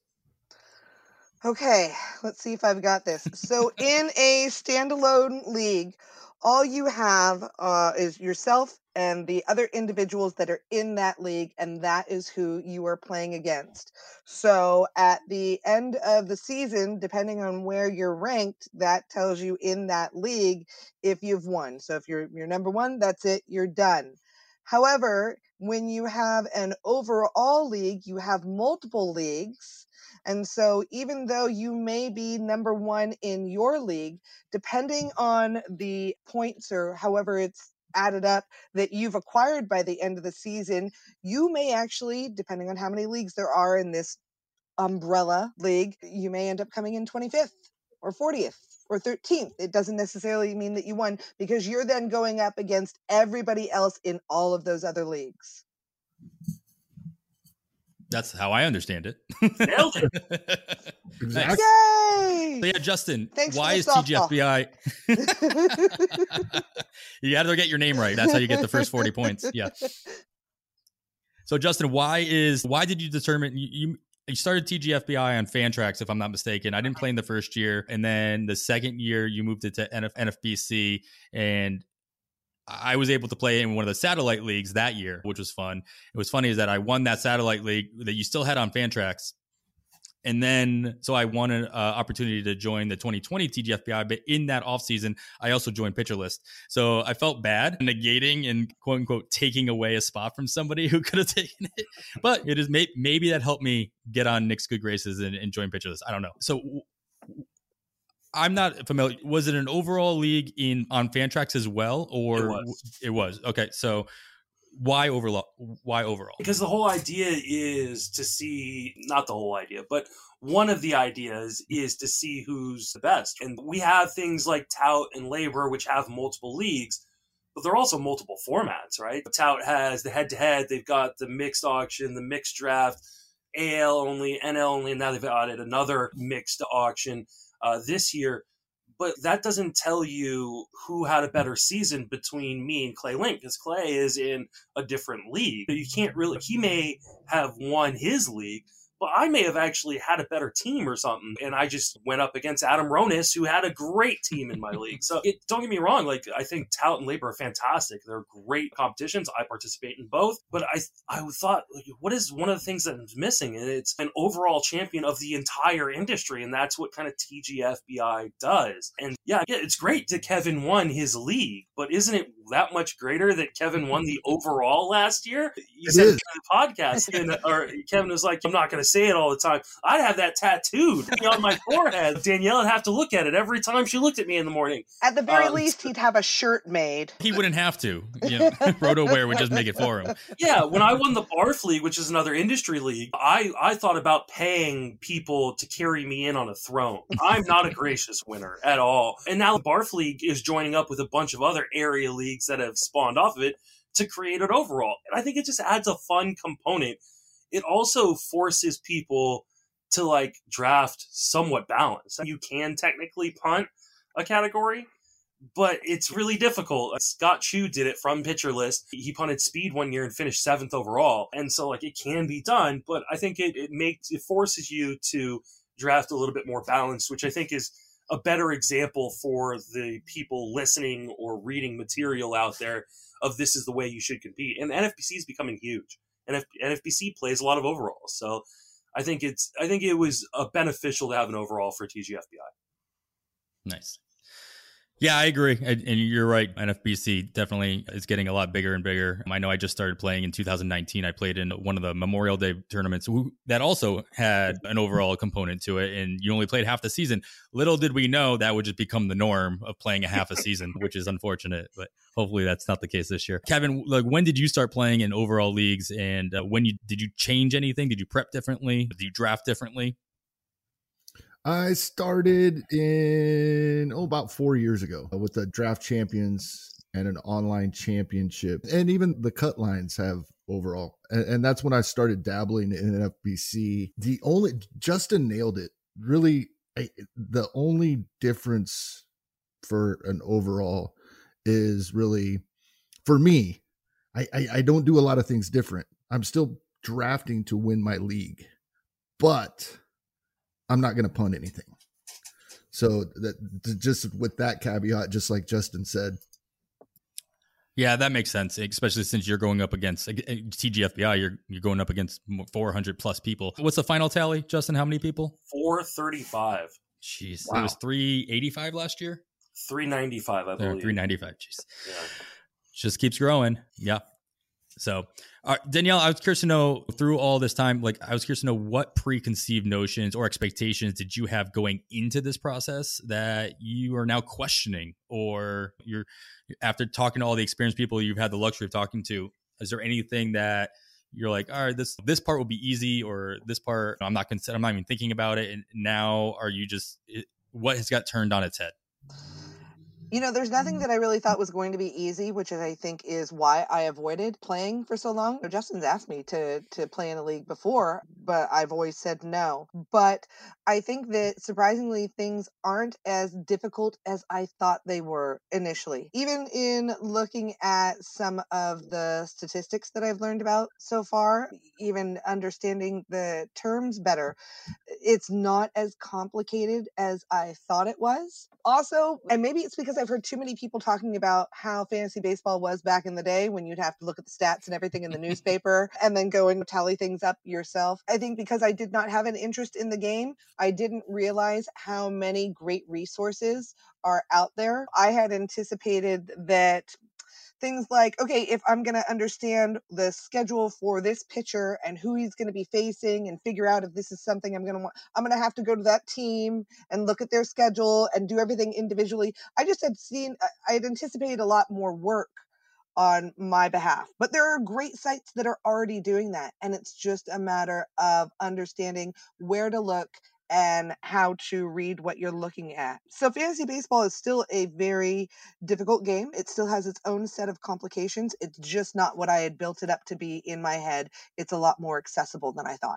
Okay, let's see if I've got this. So in a standalone league, all you have uh, is yourself and the other individuals that are in that league, and that is who you are playing against. So at the end of the season, depending on where you're ranked, that tells you in that league if you've won. So if you're you're number one, that's it, you're done. However, when you have an overall league, you have multiple leagues. And so even though you may be number one in your league, depending on the points or however it's added up that you've acquired by the end of the season, you may actually, depending on how many leagues there are in this umbrella league, you may end up coming in twenty-fifth or fortieth or thirteenth. It doesn't necessarily mean that you won, because you're then going up against everybody else in all of those other leagues. That's how I understand it. Nailed it. Exactly. Yay! So yeah, Justin, Thanks why is for T G F B I? You got to get your name right. That's how you get the first forty points. Yeah. So Justin, why is why did you determine you, you you started T G F B I on Fantrax, if I'm not mistaken? I didn't play in the first year, and then the second year you moved it to N F B C, and I was able to play in one of the satellite leagues that year, which was fun. It was funny is that I won that satellite league that you still had on Fantrax. And then, so I won an uh, opportunity to join the twenty twenty T G F B I, but in that offseason, I also joined Pitcher List. So I felt bad negating and quote unquote taking away a spot from somebody who could have taken it. But it is may- maybe that helped me get on Nick's good graces and, and join Pitcher List. I don't know. So I'm not familiar. Was it an overall league in on Fantrax as well, or It was. It was. Okay, so why overall? Why overall? Because the whole idea is to see, not the whole idea, but one of the ideas is to see who's the best. And we have things like Tout and Labor, which have multiple leagues, but they're also multiple formats, right? Tout has the head-to-head. They've got the mixed auction, the mixed draft, A L only, N L only, and now they've added another mixed auction Uh, this year, but that doesn't tell you who had a better season between me and Clay Link, because Clay is in a different league. You can't really, he may have won his league, but I may have actually had a better team or something. And I just went up against Adam Ronis, who had a great team in my league. So it, don't get me wrong. Like, I think Talent and Labor are fantastic. They're great competitions. I participate in both. But I I thought, like, what is one of the things that is missing? And it's an overall champion of the entire industry. And that's what kind of T G F B I does. And yeah, yeah, it's great that Kevin won his league, but isn't it that much greater that Kevin won the overall last year? You It said is. it in the podcast, and, or Kevin was like, I'm not going to say it all the time. I'd have that tattooed on my forehead. Danielle would have to look at it every time she looked at me in the morning. At the very Um, least, he'd have a shirt made. He wouldn't have to. You know, RotoWare would just make it for him. Yeah, when I won the Barf League, which is another industry league, I, I thought about paying people to carry me in on a throne. I'm not a gracious winner at all. And now the Barf League is joining up with a bunch of other area leagues that have spawned off of it to create an overall. And I think it just adds a fun component. It also forces people to like draft somewhat balanced. You can technically punt a category, but it's really difficult. Scott Chu did it from Pitcher List. He punted speed one year and finished seventh overall. And so like it can be done, but I think it, it makes, it forces you to draft a little bit more balanced, which I think is a better example for the people listening or reading material out there of this is the way you should compete. And the N F B C is becoming huge. And N F B C plays a lot of overalls. So I think it's, I think it was a beneficial to have an overall for T G F B I. Nice. Yeah, I agree. And, and you're right. N F B C definitely is getting a lot bigger and bigger. I know I just started playing in two thousand nineteen. I played in one of the Memorial Day tournaments that also had an overall component to it. And you only played half the season. Little did we know that would just become the norm of playing a half a season, which is unfortunate. But hopefully that's not the case this year. Kevin, like, when did you start playing in overall leagues? And uh, when you did you change anything? Did you prep differently? Did you draft differently? I started in, oh, about four years ago with the Draft Champions and an online championship. And even the cut lines have overall. And, and that's when I started dabbling in N F B C. The only, Justin nailed it. Really, I, the only difference for an overall is really, for me, I, I, I don't do a lot of things different. I'm still drafting to win my league, but I'm not going to punt anything. So that just with that caveat, just like Justin said. Yeah, that makes sense, especially since you're going up against T G F B I. You're you're going up against four hundred plus people. What's the final tally, Justin? How many people? four thirty-five. Jeez, Wow. It was three eighty-five last year. three ninety-five, I believe. three ninety-five. Jeez, Yeah. just keeps growing. Yeah. So, uh, Danielle, I was curious to know through all this time, like I was curious to know what preconceived notions or expectations did you have going into this process that you are now questioning, or you're after talking to all the experienced people you've had the luxury of talking to, is there anything that you're like, all right, this, this part will be easy, or this part, I'm not consider, I'm not even thinking about it. And now are you just, it, what has got turned on its head? You know, there's nothing that I really thought was going to be easy, which is, I think, is why I avoided playing for so long. Justin's asked me to to play in a league before, but I've always said no. But I think that surprisingly, things aren't as difficult as I thought they were initially. Even in looking at some of the statistics that I've learned about so far, even understanding the terms better, it's not as complicated as I thought it was. Also, and maybe it's because I've heard too many people talking about how fantasy baseball was back in the day when you'd have to look at the stats and everything in the newspaper and then go and tally things up yourself. I think because I did not have an interest in the game, I didn't realize how many great resources are out there. I had anticipated that things like, okay, if I'm going to understand the schedule for this pitcher and who he's going to be facing and figure out if this is something I'm going to want, I'm going to have to go to that team and look at their schedule and do everything individually. I just had seen, I had anticipated a lot more work on my behalf, but there are great sites that are already doing that. And it's just a matter of understanding where to look and how to read what you're looking at. So fantasy baseball is still a very difficult game. It still has its own set of complications. It's just not what I had built it up to be in my head. It's a lot more accessible than I thought.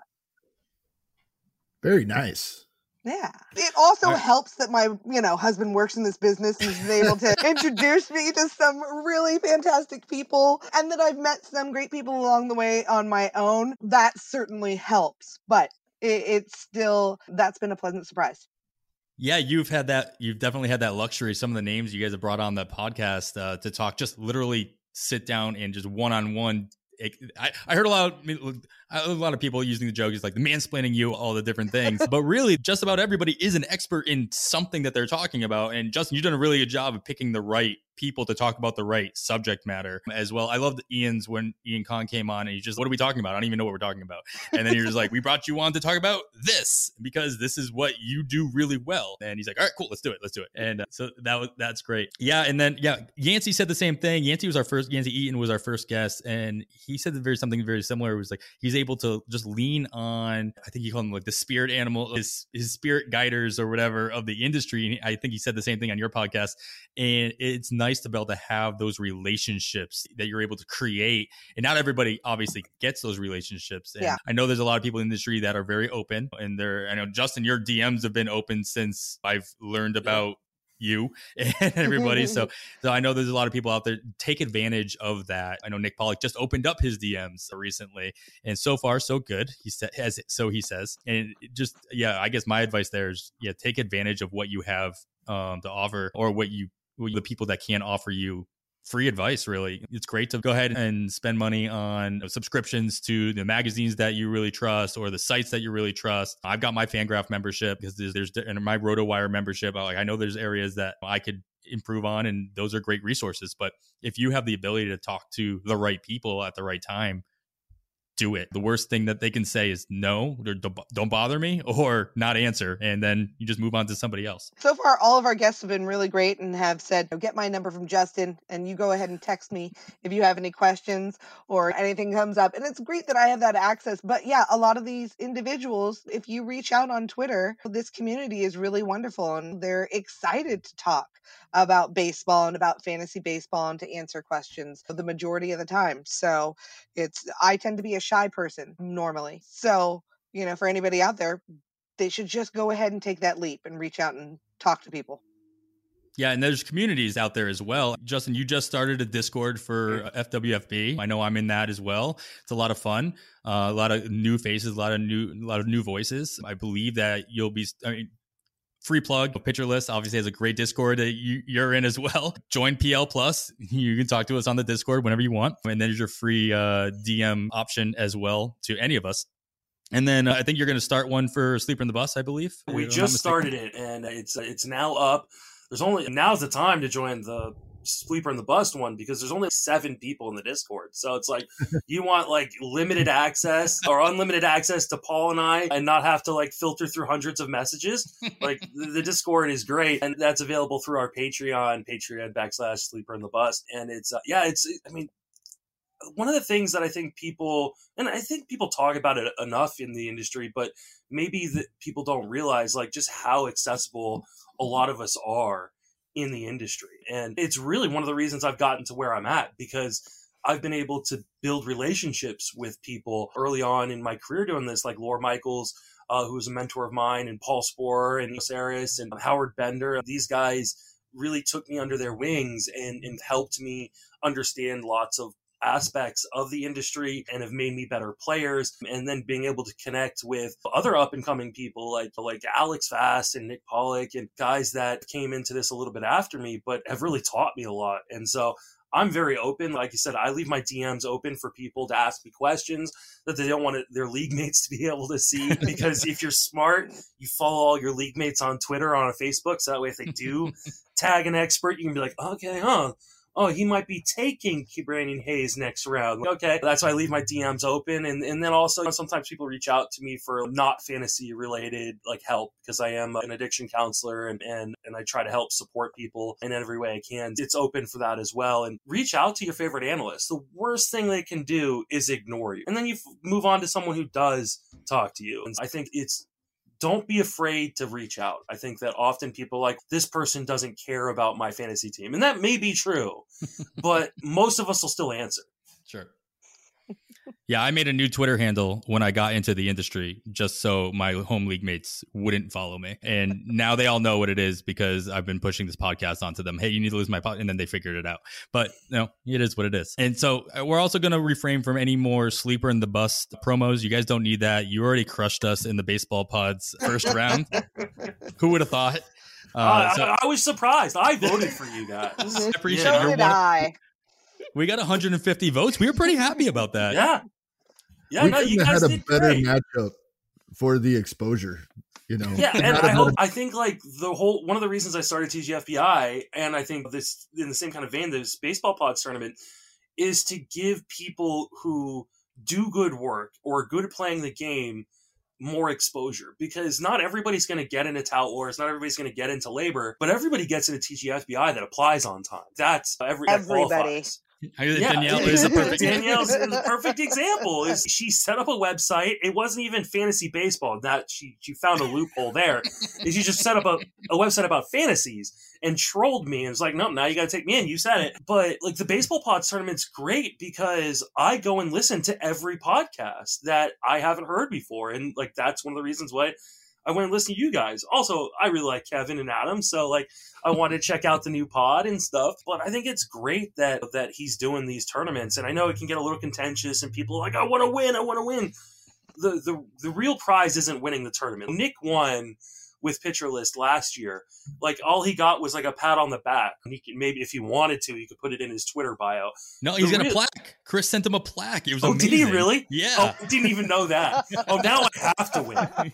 Very nice. Yeah. It also I- helps that my, you know, husband works in this business and is able to introduce me to some really fantastic people, and that I've met some great people along the way on my own. That certainly helps. But it, it's still, that's been a pleasant surprise. Yeah, you've had that. You've definitely had that luxury. Some of the names you guys have brought on the podcast uh, to talk, just literally sit down and just one on one. I, I heard a lot of a lot of people using the joke is like the mansplaining you all the different things, but really just about everybody is an expert in something that they're talking about. And Justin, you've done a really good job of picking the right people to talk about the right subject matter as well. I loved Ian's when Ian Khan came on and he's just, what are we talking about? I don't even know what we're talking about. And then you're just like, we brought you on to talk about this because this is what you do really well. And he's like, all right, cool, let's do it. Let's do it. And uh, so that was, that's great. Yeah. And then, yeah, Yancey said the same thing. Yancey was our first, Yancey Eaton was our first guest. And he said very something very similar. It was like, he's able to just lean on, I think he called them like the spirit animal, his, his spirit guiders or whatever of the industry. And I think he said the same thing on your podcast. And it's nice to be able to have those relationships that you're able to create. And not everybody obviously gets those relationships. And yeah. I know there's a lot of people in the industry that are very open, and they're, I know Justin, your D Ms have been open since I've learned about you and everybody. so, so I know there's a lot of people out there. Take advantage of that. I know Nick Pollock just opened up his D Ms recently, and so far so good. He said, as so he says, and just yeah, I guess my advice there is yeah, take advantage of what you have um, to offer, or what you the people that can offer you free advice. Really, it's great to go ahead and spend money on subscriptions to the magazines that you really trust or the sites that you really trust. I've got my Fangraph membership because there's, there's and my RotoWire membership. Like, I know there's areas that I could improve on, and those are great resources. But if you have the ability to talk to the right people at the right time, do it. The worst thing that they can say is no, or don't bother me, or not answer. And then you just move on to somebody else. So far, all of our guests have been really great and have said, get my number from Justin and you go ahead and text me if you have any questions or anything comes up. And it's great that I have that access. But yeah, a lot of these individuals, if you reach out on Twitter, this community is really wonderful and they're excited to talk about baseball and about fantasy baseball and to answer questions the majority of the time. So it's, I tend to be a shy person normally. So, you know, for anybody out there, they should just go ahead and take that leap and reach out and talk to people. Yeah, and there's communities out there as well. Justin, you just started a Discord for F W F B. I know I'm in that as well. It's a lot of fun, uh, a lot of new faces, a lot of new, a lot of new voices. I believe that you'll be. I mean, free plug, Pitcher List obviously has a great Discord that you, you're in as well. Join P L Plus. You can talk to us on the Discord whenever you want. And then there's your free uh, D M option as well to any of us. And then uh, I think you're going to start one for Sleeper in the Bus, I believe. We just started it, and it's it's now up. There's only now's the time to join the Sleeper in the Bust one because there's only seven people in the Discord. So it's like you want like limited access or unlimited access to Paul and I and not have to like filter through hundreds of messages. Like the, the Discord is great, and that's available through our Patreon, Patreon backslash Sleeper in the Bust. And it's uh, yeah, it's I mean. One of the things that I think people, and I think people talk about it enough in the industry, but maybe that people don't realize like just how accessible a lot of us are in the industry. And it's really one of the reasons I've gotten to where I'm at, because I've been able to build relationships with people early on in my career doing this, like Laura Michaels, uh, who was a mentor of mine, and Paul Sporer and Osiris and Howard Bender. These guys really took me under their wings and, and helped me understand lots of aspects of the industry and have made me better players. And then being able to connect with other up and coming people like like Alex Fast and Nick Pollock and guys that came into this a little bit after me, but have really taught me a lot. And so I'm very open. Like you said, I leave my D Ms open for people to ask me questions that they don't want it, their league mates to be able to see. Because if you're smart, you follow all your league mates on Twitter or on Facebook. So that way, if they do tag an expert, you can be like, okay, huh? Oh, he might be taking Brandon Hayes next round. Okay, that's why I leave my D Ms open. And, and then also sometimes people reach out to me for not fantasy related like help, because I am an addiction counselor and, and, and I try to help support people in every way I can. It's open for that as well. And reach out to your favorite analyst. The worst thing they can do is ignore you. And then you f- move on to someone who does talk to you. And I think it's, don't be afraid to reach out. I think that often people are like, this person doesn't care about my fantasy team. And that may be true, but most of us will still answer. Sure. Yeah, I made a new Twitter handle when I got into the industry just so my home league mates wouldn't follow me. And now they all know what it is because I've been pushing this podcast onto them. Hey, you need to lose my pod. And then they figured it out. But you know, it is what it is. And so we're also going to refrain from any more sleeper in the bust promos. You guys don't need that. You already crushed us in the baseball pods first round. Who would have thought? Uh, uh, so, I, I was surprised. I voted for you guys. I appreciate So it. You're did one of- I. We got one hundred fifty votes. We were pretty happy about that. Yeah. Yeah, we no, you couldn't have guys had a did better great. matchup for the exposure. You know, Yeah, and Not I a hope better- I think like the whole one of the reasons I started T G F B I, and I think this in the same kind of vein, this baseball pods tournament, is to give people who do good work or are good at playing the game more exposure, because not everybody's going to get into Tout Wars, not everybody's going to get into labor, but everybody gets into T G F B I that applies on time. That's every that Everybody. qualifies. Yeah, Danielle it- is a perfect Danielle's the perfect example. Is she set up a website? It wasn't even fantasy baseball. That she she found a loophole there. Is she just set up a, a website about fantasies and trolled me and was like, no, now you got to take me in. You said it. But like the baseball pods tournament's great because I go and listen to every podcast that I haven't heard before, and like that's one of the reasons why I went and listened to you guys. Also, I really like Kevin and Adam, so like I wanted to check out the new pod and stuff. But I think it's great that that he's doing these tournaments, and I know it can get a little contentious, and people are like, I want to win, I want to win. The the the real prize isn't winning the tournament. Nick won with Pitcher List last year. Like all he got was like a pat on the back. And he could, maybe if he wanted to, he could put it in his Twitter bio. No, he's The got a real- plaque. Chris sent him a plaque. It was Oh, amazing. did he really? Yeah. Oh, I didn't even know that. Oh, now I have to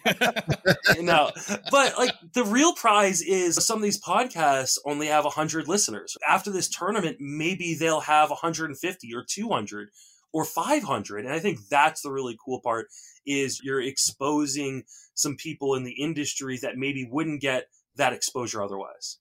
win. No, but like the real prize is some of these podcasts only have one hundred listeners. After this tournament, maybe they'll have one hundred fifty or two hundred or five hundred. And I think that's the really cool part is you're exposing some people in the industry that maybe wouldn't get that exposure otherwise.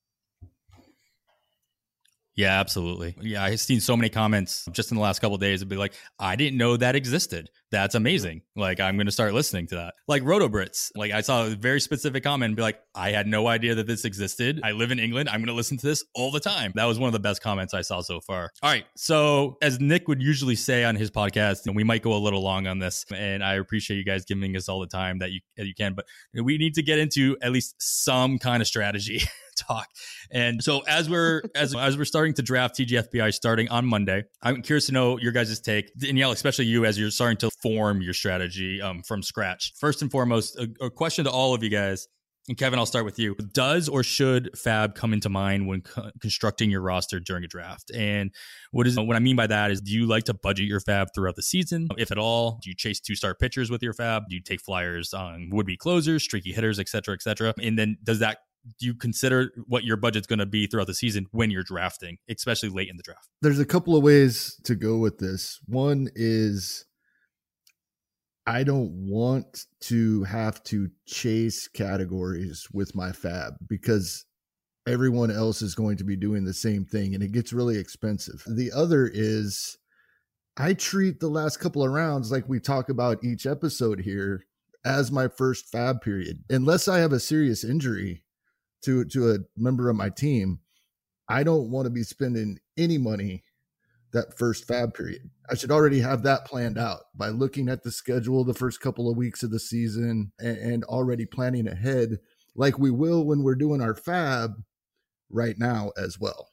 Yeah, absolutely. Yeah, I've seen so many comments just in the last couple of days. It'd be like, I didn't know that existed. That's amazing. Like, I'm going to start listening to that. Like Roto Brits. Like, I saw a very specific comment and be like, I had no idea that this existed. I live in England. I'm going to listen to this all the time. That was one of the best comments I saw so far. All right. So, as Nick would usually say on his podcast, and we might go a little long on this, and I appreciate you guys giving us all the time that you that you can, but we need to get into at least some kind of strategy talk. And so as we're as as we're starting to draft T G F B I starting on Monday, I'm curious to know your guys' take, Danielle, especially you as you're starting to form your strategy um, from scratch. First and foremost, a, a question to all of you guys. And Kevin, I'll start with you. Does or should Fab come into mind when co- constructing your roster during a draft? And what is what I mean by that is, do you like to budget your Fab throughout the season, if at all? Do you chase two-star pitchers with your Fab? Do you take flyers on would-be closers, streaky hitters, et cetera, et cetera? And then does that do you consider what your budget's going to be throughout the season when you're drafting, especially late in the draft? There's a couple of ways to go with this. One is I don't want to have to chase categories with my Fab because everyone else is going to be doing the same thing and it gets really expensive. The other is I treat the last couple of rounds, like we talk about each episode here, as my first Fab period. Unless I have a serious injury to, to a member of my team, I don't want to be spending any money that first Fab period. I should already have that planned out by looking at the schedule the first couple of weeks of the season and, and already planning ahead like we will when we're doing our Fab right now as well.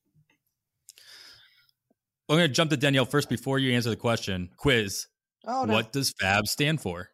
I'm going to jump to Danielle first before you answer the question. Quiz. Oh, no. What does Fab stand for?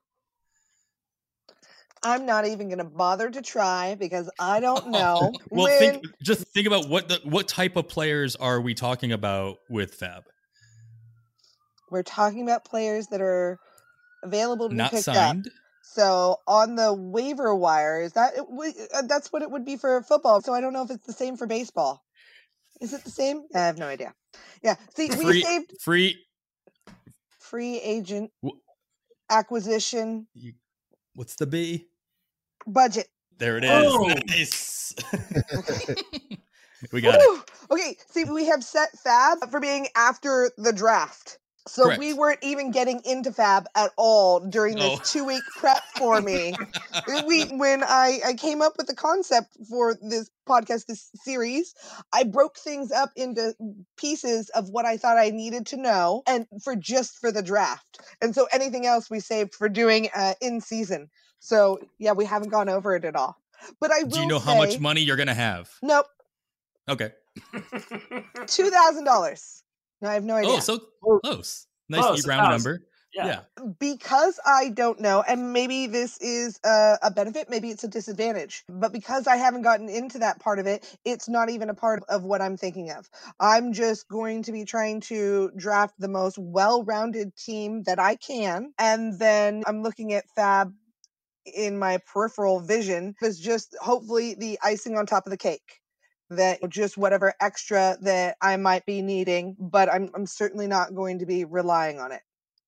I'm not even going to bother to try because I don't know. Well, when... think just think about what the what type of players are we talking about with Fab? We're talking about players that are available to Not be picked signed. up. So on the waiver wire, is that it, that's what it would be for football. So I don't know if it's the same for baseball. Is it the same? I have no idea. Yeah. See, Free, we saved free free agent w- acquisition you, what's the B? budget. There it is. Oh. Nice. We got Woo! Okay, see, we have set Fab for being after the draft. So Correct. we weren't even getting into Fab at all during this Oh. two-week prep for me. we when I, I came up with the concept for this podcast, this series, I broke things up into pieces of what I thought I needed to know, and for just for the draft. And so anything else we saved for doing uh, in season. So yeah, we haven't gone over it at all. But I will Do you know say, how much money you're going to have? Nope. Okay. two thousand dollars. No, I have no idea. Oh, so close. Nice Close, round a number. Yeah. Yeah. Because I don't know, and maybe this is a, a benefit, maybe it's a disadvantage, but because I haven't gotten into that part of it, it's not even a part of what I'm thinking of. I'm just going to be trying to draft the most well-rounded team that I can, and then I'm looking at Fab in my peripheral vision as just hopefully the icing on top of the cake. That just whatever extra that I might be needing, but I'm I'm certainly not going to be relying on it.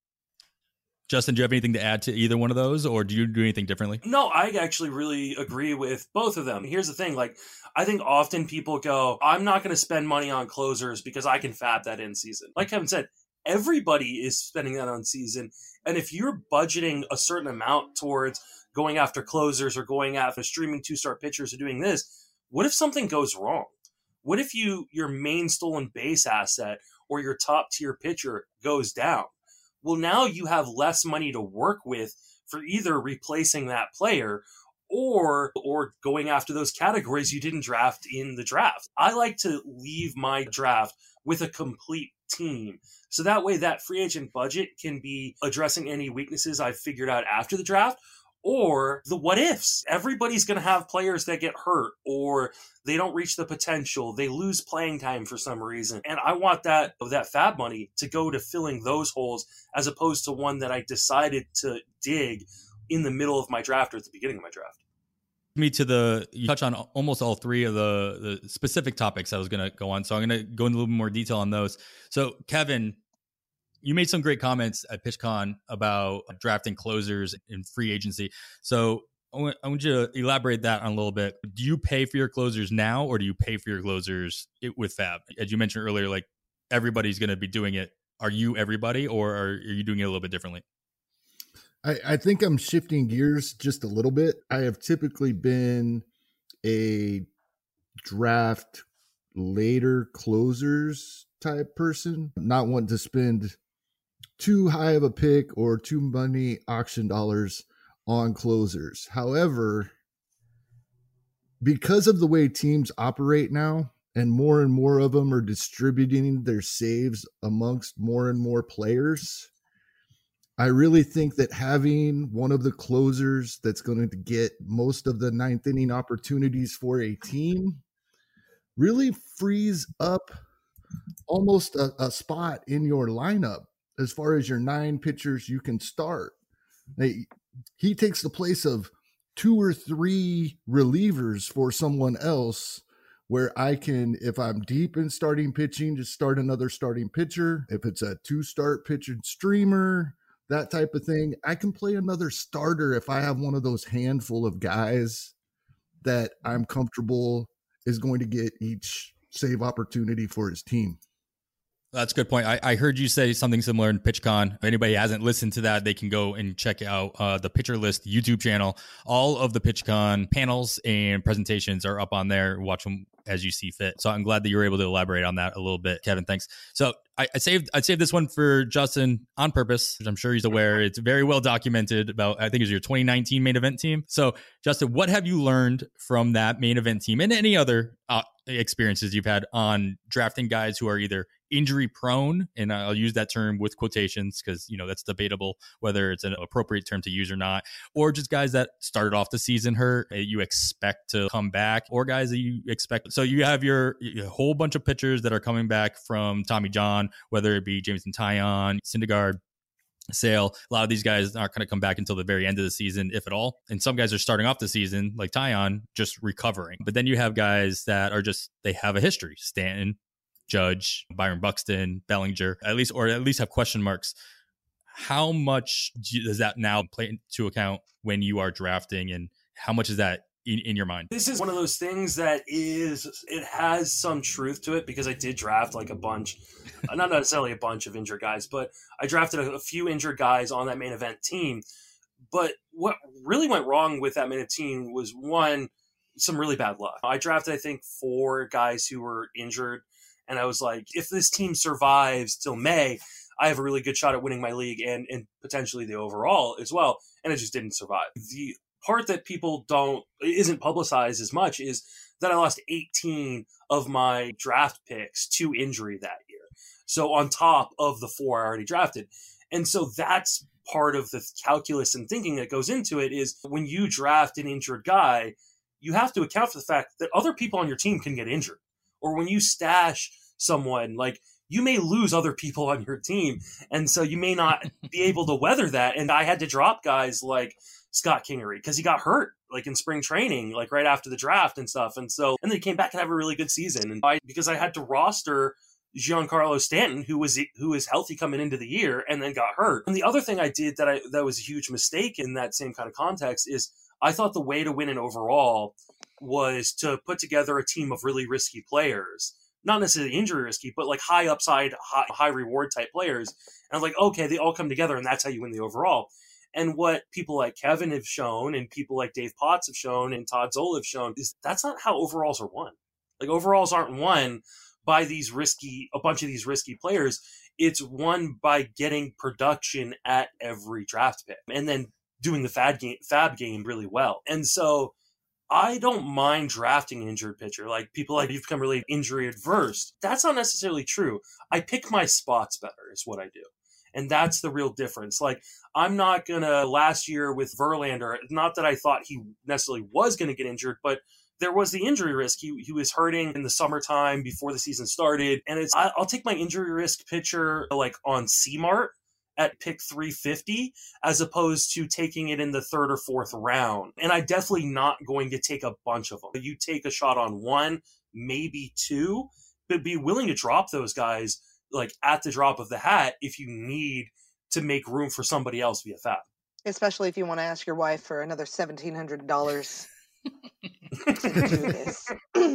Justin, do you have anything to add to either one of those, or do you do anything differently? No, I actually really agree with both of them. Here's the thing, like, I think often people go, I'm not going to spend money on closers because I can fab that in season. Like Kevin said, everybody is spending that on season. And if you're budgeting a certain amount towards going after closers or going after streaming two-star pitchers or doing this, what if something goes wrong? What if you your main stolen base asset or your top tier pitcher goes down? Well, now you have less money to work with for either replacing that player or or going after those categories you didn't draft in the draft. I like to leave my draft with a complete team. So that way that free agent budget can be addressing any weaknesses I've figured out after the draft, or the what ifs. Everybody's going to have players that get hurt or they don't reach the potential. They lose playing time for some reason. And I want that that fab money to go to filling those holes as opposed to one that I decided to dig in the middle of my draft or at the beginning of my draft. Me to the, you touch on almost all three of the, the specific topics I was going to go on. So I'm going to go into a little bit more detail on those. So Kevin, you made some great comments at PitchCon about drafting closers in free agency. So I want, I want you to elaborate that on a little bit. Do you pay for your closers now, or do you pay for your closers with Fab? As you mentioned earlier, like everybody's going to be doing it. Are you everybody, or are you doing it a little bit differently? I, I think I'm shifting gears just a little bit. I have typically been a draft later closers type person, not wanting to spend too high of a pick or too many auction dollars on closers. However, because of the way teams operate now, and more and more of them are distributing their saves amongst more and more players, I really think that having one of the closers that's going to get most of the ninth inning opportunities for a team really frees up almost a, a spot in your lineup as far as your nine pitchers you can start. They, he takes the place of two or three relievers for someone else, where I can, if I'm deep in starting pitching, just start another starting pitcher. If it's a two-start pitcher streamer, that type of thing, I can play another starter if I have one of those handful of guys that I'm comfortable is going to get each save opportunity for his team. That's a good point. I, I heard you say something similar in PitchCon. If anybody hasn't listened to that, they can go and check out uh, the Pitcher List YouTube channel. All of the PitchCon panels and presentations are up on there. Watch them as you see fit. So I'm glad that you were able to elaborate on that a little bit, Kevin. Thanks. So I, I saved I saved this one for Justin on purpose, which I'm sure he's aware. It's very well documented about, I think it was your twenty nineteen main event team. So Justin, what have you learned from that main event team and any other uh, experiences you've had on drafting guys who are either injury prone, and I'll use that term with quotations because, you know, that's debatable whether it's an appropriate term to use or not, or just guys that started off the season hurt, you expect to come back, or guys that you expect. So you have your, your whole bunch of pitchers that are coming back from Tommy John, whether it be Jameson Taillon, Syndergaard, Sale. A lot of these guys aren't going to come back until the very end of the season, if at all. And some guys are starting off the season, like Taillon, just recovering. But then you have guys that are just, they have a history. Stanton, Judge, Byron Buxton, Bellinger, at least, or at least have question marks. How much does that now play into account when you are drafting, and how much is that in, in your mind? This is one of those things that is, it has some truth to it because I did draft like a bunch, not necessarily a bunch of injured guys, but I drafted a, a few injured guys on that main event team. But what really went wrong with that main event team was, one, some really bad luck. I drafted, I think, four guys who were injured. And I was like, if this team survives till May, I have a really good shot at winning my league and, and potentially the overall as well. And it just didn't survive. The part that people don't, isn't publicized as much is that I lost eighteen of my draft picks to injury that year. So on top of the four I already drafted. And so that's part of the calculus and thinking that goes into it is when you draft an injured guy, you have to account for the fact that other people on your team can get injured. Or when you stash someone, like, you may lose other people on your team. And so you may not be able to weather that. And I had to drop guys like Scott Kingery because he got hurt like in spring training, like right after the draft and stuff. And so, and then he came back and have a really good season. And I, because I had to roster Giancarlo Stanton, who was, who was healthy coming into the year and then got hurt. And the other thing I did that I, that was a huge mistake in that same kind of context is I thought the way to win an overall was to put together a team of really risky players. Not necessarily injury risky, but like high upside, high, high reward type players. And I was like, okay, they all come together and that's how you win the overall. And what people like Kevin have shown and people like Dave Potts have shown and Todd Zola have shown is that's not how overalls are won. Like overalls aren't won by these risky, a bunch of these risky players. It's won by getting production at every draft pick and then doing the fab game, fab game really well. And so I don't mind drafting an injured pitcher. Like people like you've become really injury adverse. That's not necessarily true. I pick my spots better is what I do. And that's the real difference. Like I'm not going to last year with Verlander, not that I thought he necessarily was going to get injured, but there was the injury risk. He he was hurting in the summertime before the season started. And it's I, I'll take my injury risk pitcher like on C-Mart at pick three fifty as opposed to taking it in the third or fourth round. And I'm definitely not going to take a bunch of them. You take a shot on one, maybe two, but be willing to drop those guys like at the drop of the hat if you need to make room for somebody else via fab. Especially if you want to ask your wife for another seventeen hundred dollars to do this.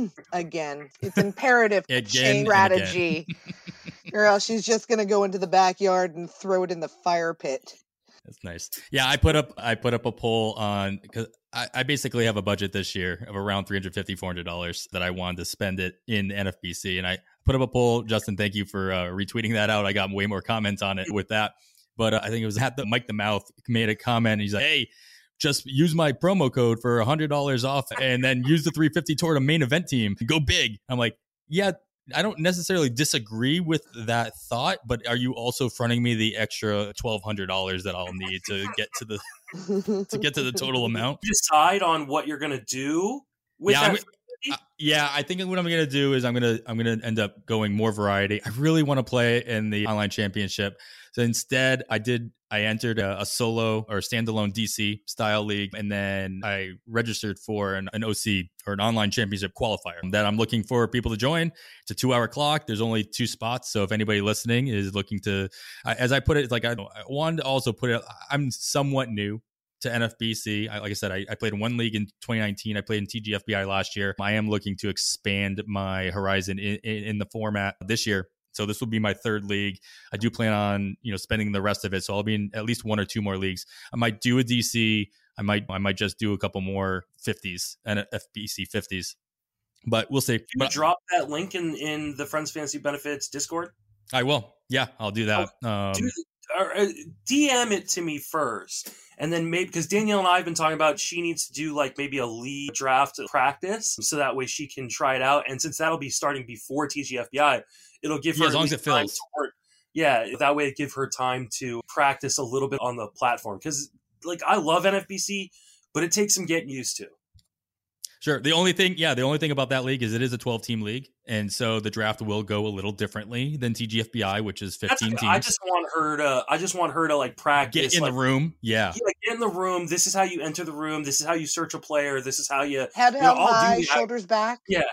Again, it's imperative Again strategy. Or else she's just going to go into the backyard and throw it in the fire pit. That's nice. Yeah, I put up I put up a poll on because I, I basically have a budget this year of around three hundred fifty dollars, four hundred dollars that I wanted to spend it in N F B C. And I put up a poll. Justin, thank you for uh, retweeting that out. I got way more comments on it with that. But uh, I think it was at the Mike the Mouth made a comment. And he's like, hey, just use my promo code for one hundred dollars off and then use the three hundred fifty toward a main event team. Go big. I'm like, yeah. I don't necessarily disagree with that thought, but are you also fronting me the extra twelve hundred dollars that I'll need to get to the to get to the total amount? Decide on what you're going to do with yeah, that. Uh, yeah, I think what I'm going to do is I'm going to I'm going to end up going more variety. I really want to play in the online championship. So instead, I did I entered a, a solo or standalone D C style league, and then I registered for an, an O C or an online championship qualifier that I'm looking for people to join. It's a two hour clock. There's only two spots. So if anybody listening is looking to, as I put it, it's like I, I wanted to also put it, I'm somewhat new to N F B C. I, like I said, I, I played in one league in twenty nineteen. I played in T G F B I last year. I am looking to expand my horizon in, in, in the format this year. So this will be my third league. I do plan on, you know, spending the rest of it. So I'll be in at least one or two more leagues. I might do a D C. I might, I might just do a couple more fifties and F B C fifties, but we'll see. Can you but drop that link in, in the Friends Fantasy Benefits Discord? I will. Yeah, I'll do that. Oh, um, do, or, uh, D M it to me first. And then maybe, because Danielle and I have been talking about she needs to do like maybe a league draft practice so that way she can try it out. And since that'll be starting before T G F B I, it'll give her yeah, as long as it fills. Work. Yeah, that way it give her time to practice a little bit on the platform. Because like I love N F B C, but it takes some getting used to. Sure. The only thing, yeah, the only thing about that league is it is a twelve team league. And so the draft will go a little differently than T G F B I, which is fifteen That's, teams. I just want her to, I just want her to like practice. Get in like, the room. Yeah. yeah. Get in the room. This is how you enter the room. This is how you search a player. This is how you. Head you held know, I'll high, do that. shoulders back. Yeah.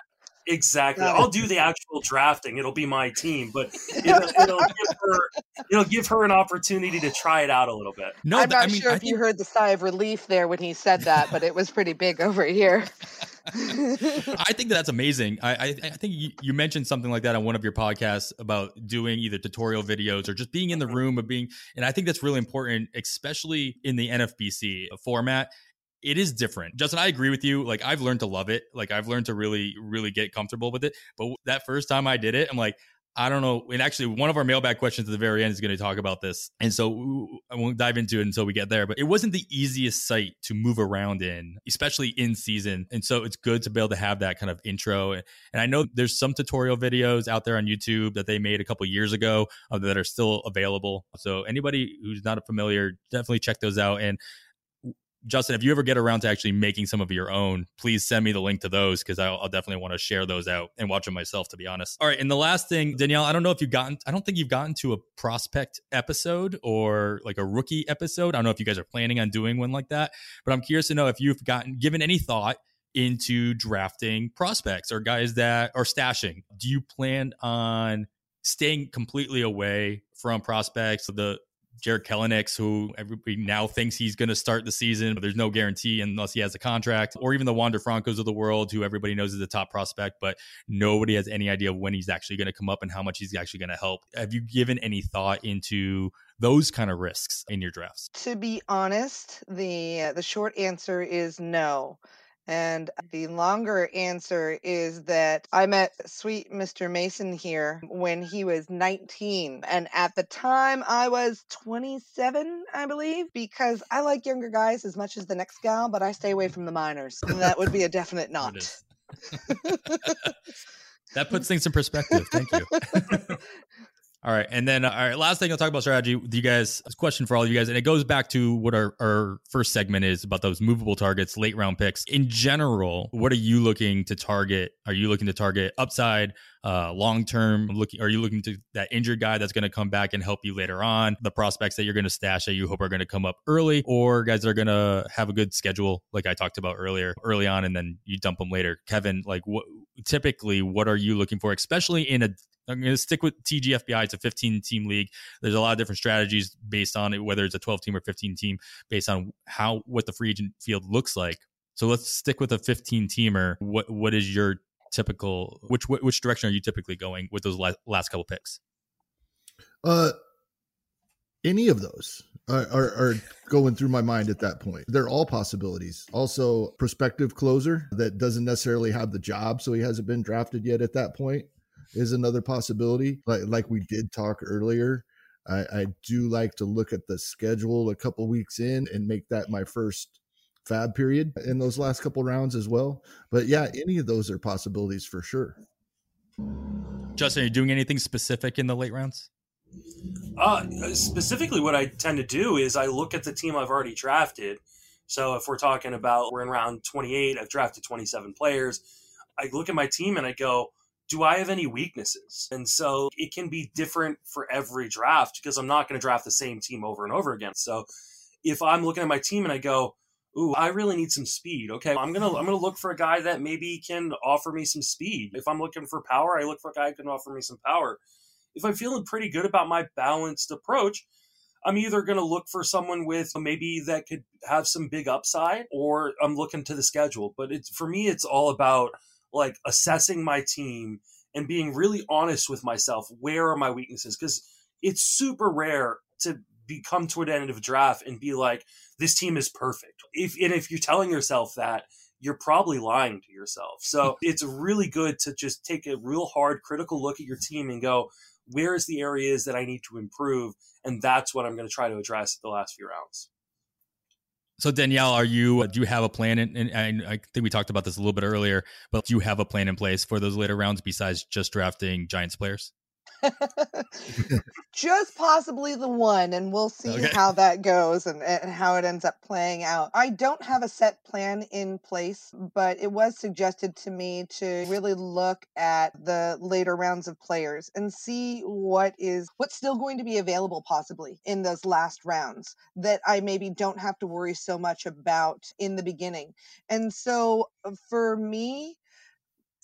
Exactly. Got I'll it. do the actual drafting. It'll be my team, but it'll, it'll give her it'll give her an opportunity to try it out a little bit. No, I'm th- not I mean, sure I if you think heard the sigh of relief there when he said that, but it was pretty big over here. I think that's amazing. I, I, I think you, you mentioned something like that on one of your podcasts about doing either tutorial videos or just being in the room of being, and I think that's really important, especially in the N F B C format. It is different. Justin, I agree with you. Like, I've learned to love it. Like, I've learned to really, really get comfortable with it. But that first time I did it, I'm like, I don't know. And actually, one of our mailbag questions at the very end is going to talk about this. And so I won't dive into it until we get there. But it wasn't the easiest site to move around in, especially in season. And so it's good to be able to have that kind of intro. And I know there's some tutorial videos out there on YouTube that they made a couple years ago uh, that are still available. So anybody who's not familiar, definitely check those out. And Justin, if you ever get around to actually making some of your own, please send me the link to those because I'll, I'll definitely want to share those out and watch them myself, to be honest. All right. And the last thing, Danielle, I don't know if you've gotten, I don't think you've gotten to a prospect episode or like a rookie episode. I don't know if you guys are planning on doing one like that, but I'm curious to know if you've gotten, given any thought into drafting prospects or guys that are stashing. Do you plan on staying completely away from prospects? The Jared Kelenics, who everybody now thinks he's going to start the season, but there's no guarantee unless he has a contract, or even the Wander Francos of the world, who everybody knows is a top prospect, but nobody has any idea of when he's actually going to come up and how much he's actually going to help. Have you given any thought into those kind of risks in your drafts? To be honest, the the short answer is no. And the longer answer is that I met sweet Mister Mason here when he was nineteen. And at the time, I was twenty-seven, I believe, because I like younger guys as much as the next gal, but I stay away from the minors. And that would be a definite not. That puts things in perspective. Thank you. All right. And then, uh, all right, last thing I'll talk about strategy with you guys. A question for all of you guys. And it goes back to what our, our first segment is about those movable targets, late round picks. In general, what are you looking to target? Are you looking to target upside, uh, long term? Looking, are you looking to that injured guy that's going to come back and help you later on? The prospects that you're going to stash that you hope are going to come up early, or guys that are going to have a good schedule, like I talked about earlier, early on, and then you dump them later? Kevin, like what typically, what are you looking for, especially in a I'm going to stick with T G F B I. It's a fifteen team league. There's a lot of different strategies based on it, whether it's a twelve team or fifteen team, based on how what the free agent field looks like. So let's stick with a fifteen teamer. What what is your typical? Which which direction are you typically going with those last, last couple picks? Uh, any of those are, are, are going through my mind at that point. They're all possibilities. Also, prospective closer that doesn't necessarily have the job, so he hasn't been drafted yet at that point, is another possibility. Like like we did talk earlier, I, I do like to look at the schedule a couple weeks in and make that my first fab period in those last couple rounds as well. But yeah, any of those are possibilities for sure. Justin, are you doing anything specific in the late rounds? Uh, specifically, what I tend to do is I look at the team I've already drafted. So if we're talking about we're in round twenty-eight, I've drafted twenty-seven players. I look at my team and I go, do I have any weaknesses? And so it can be different for every draft because I'm not going to draft the same team over and over again. So if I'm looking at my team and I go, ooh, I really need some speed. Okay, I'm going to I'm going to look for a guy that maybe can offer me some speed. If I'm looking for power, I look for a guy who can offer me some power. If I'm feeling pretty good about my balanced approach, I'm either going to look for someone with maybe that could have some big upside, or I'm looking to the schedule. But it's for me, it's all about like assessing my team and being really honest with myself. Where are my weaknesses? Because it's super rare to be come to an end of a draft and be like, this team is perfect. If and if you're telling yourself that, you're probably lying to yourself. So it's really good to just take a real hard critical look at your team and go, where is the areas that I need to improve? And that's what I'm going to try to address the last few rounds. So Danielle, are you, do you have a plan? In, and, and I think we talked about this a little bit earlier, but do you have a plan in place for those later rounds besides just drafting Giants players? Just possibly the one, and we'll see Okay. how that goes and, and how it ends up playing out. I don't have a set plan in place, but it was suggested to me to really look at the later rounds of players and see what is what's still going to be available possibly in those last rounds that I maybe don't have to worry so much about in the beginning. And so for me,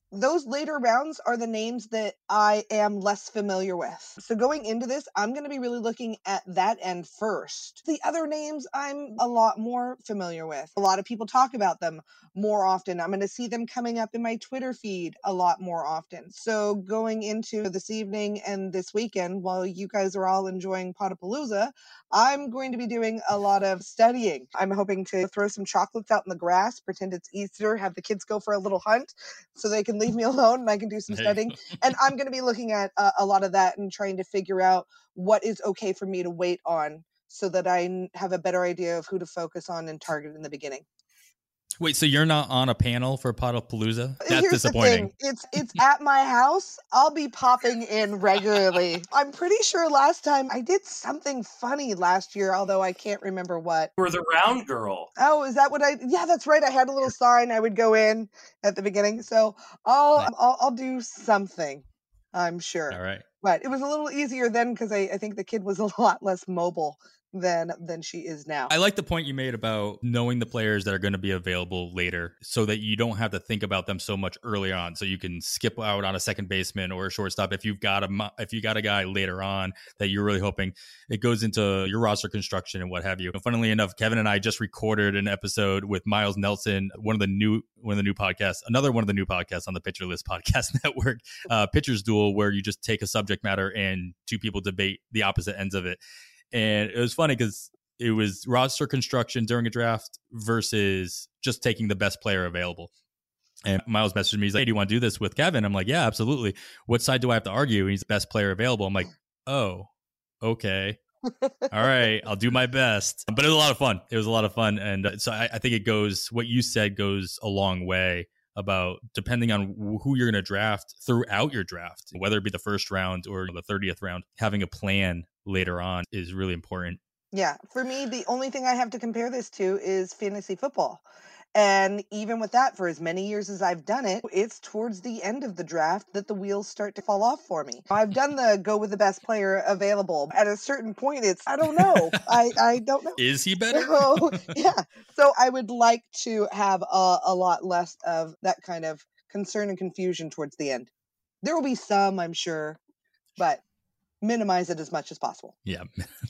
those later rounds are the names that I am less familiar with. So going into this, I'm going to be really looking at that end first. The other names I'm a lot more familiar with. A lot of people talk about them more often. I'm going to see them coming up in my Twitter feed a lot more often. So going into this evening and this weekend, while you guys are all enjoying Potapalooza, I'm going to be doing a lot of studying. I'm hoping to throw some chocolates out in the grass, pretend it's Easter, have the kids go for a little hunt so they can leave me alone and I can do some studying. And I'm going to be looking at uh, a lot of that and trying to figure out what is okay for me to wait on so that I have a better idea of who to focus on and target in the beginning. Wait, so you're not on a panel for Potapalooza? That's Here's disappointing. The thing. It's it's at my house. I'll be popping in regularly. I'm pretty sure last time I did something funny last year, although I can't remember what. You were the round girl. Oh, is that what I? Yeah, that's right. I had a little sign I would go in at the beginning. So I'll Nice. I'll, I'll do something, I'm sure. All right. But it was a little easier then because I, I think the kid was a lot less mobile than than she is now. I like the point you made about knowing the players that are going to be available later so that you don't have to think about them so much early on. So you can skip out on a second baseman or a shortstop if you've got a if you got a guy later on that you're really hoping. It goes into your roster construction and what have you. And funnily enough, Kevin and I just recorded an episode with Miles Nelson, one of the new one of the new podcasts, another one of the new podcasts on the Pitcher List Podcast Network, uh, Pitchers Duel, where you just take a subject matter and two people debate the opposite ends of it. And it was funny because it was roster construction during a draft versus just taking the best player available. And Miles messaged me. He's like, hey, do you want to do this with Kevin? I'm like, yeah, absolutely. What side do I have to argue? And he's the best player available. I'm like, oh, okay. All right. I'll do my best. But it was a lot of fun. It was a lot of fun. And uh, so I, I think it goes, what you said goes a long way about depending on who you're going to draft throughout your draft, whether it be the first round or the thirtieth round, having a plan later on is really important. Yeah. For me, the only thing I have to compare this to is fantasy football. And even with that, for as many years as I've done it, it's towards the end of the draft that the wheels start to fall off for me. I've done the go with the best player available. At a certain point, it's, I don't know. I, I don't know. Is he better? So, yeah. So I would like to have a, a lot less of that kind of concern and confusion towards the end. There will be some, I'm sure, but minimize it as much as possible. Yeah.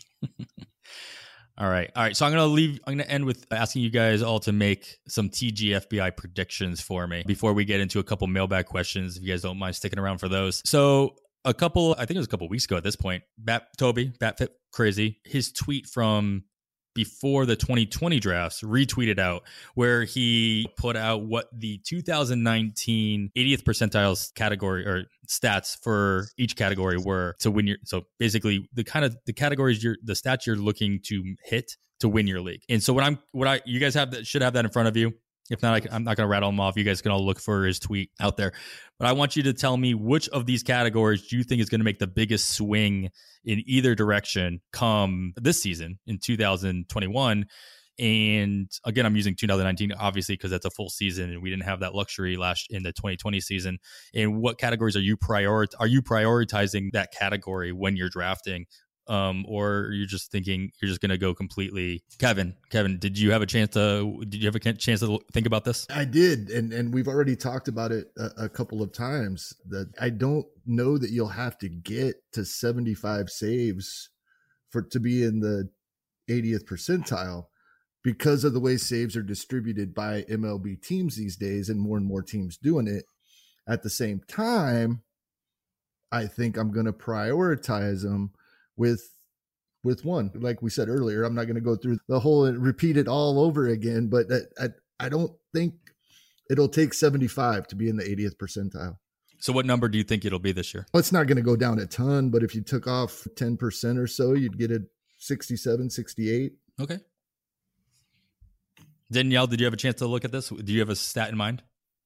All right. All right. So I'm going to leave, I'm going to end with asking you guys all to make some T G F B I predictions for me before we get into a couple mailbag questions, if you guys don't mind sticking around for those. So a couple, I think it was a couple weeks ago at this point, Bat Toby, Batfit Crazy, his tweet from before the twenty twenty drafts retweeted out where he put out what the two thousand nineteen eightieth percentiles category or stats for each category were to win your, so basically the kind of the categories you're, the stats you're looking to hit to win your league. And so what I'm, what I, you guys have that should have that in front of you. If not, I, I'm not going to rattle them off. You guys can all look for his tweet out there. But I want you to tell me which of these categories do you think is going to make the biggest swing in either direction come this season in two thousand twenty-one. And again, I'm using two thousand nineteen, obviously, because that's a full season and we didn't have that luxury last in the twenty twenty season. And what categories are you prior are you prioritizing that category when you're drafting? Um, or you're just thinking you're just going to go completely. Kevin, Kevin, did you have a chance to, did you have a chance to think about this? I did. And, and we've already talked about it a, a couple of times that I don't know that you'll have to get to seventy-five saves for to be in the eightieth percentile because of the way saves are distributed by M L B teams these days and more and more teams doing it. At the same time, I think I'm going to prioritize them with with one. Like we said earlier, I'm not going to go through the whole and repeat it all over again, but I, I, I don't think it'll take seventy-five to be in the eightieth percentile. So what number do you think it'll be this year? Well, it's not going to go down a ton, but if you took off ten percent or so, you'd get it sixty-seven, sixty-eight. Okay. Danielle, did you have a chance to look at this? Do you have a stat in mind?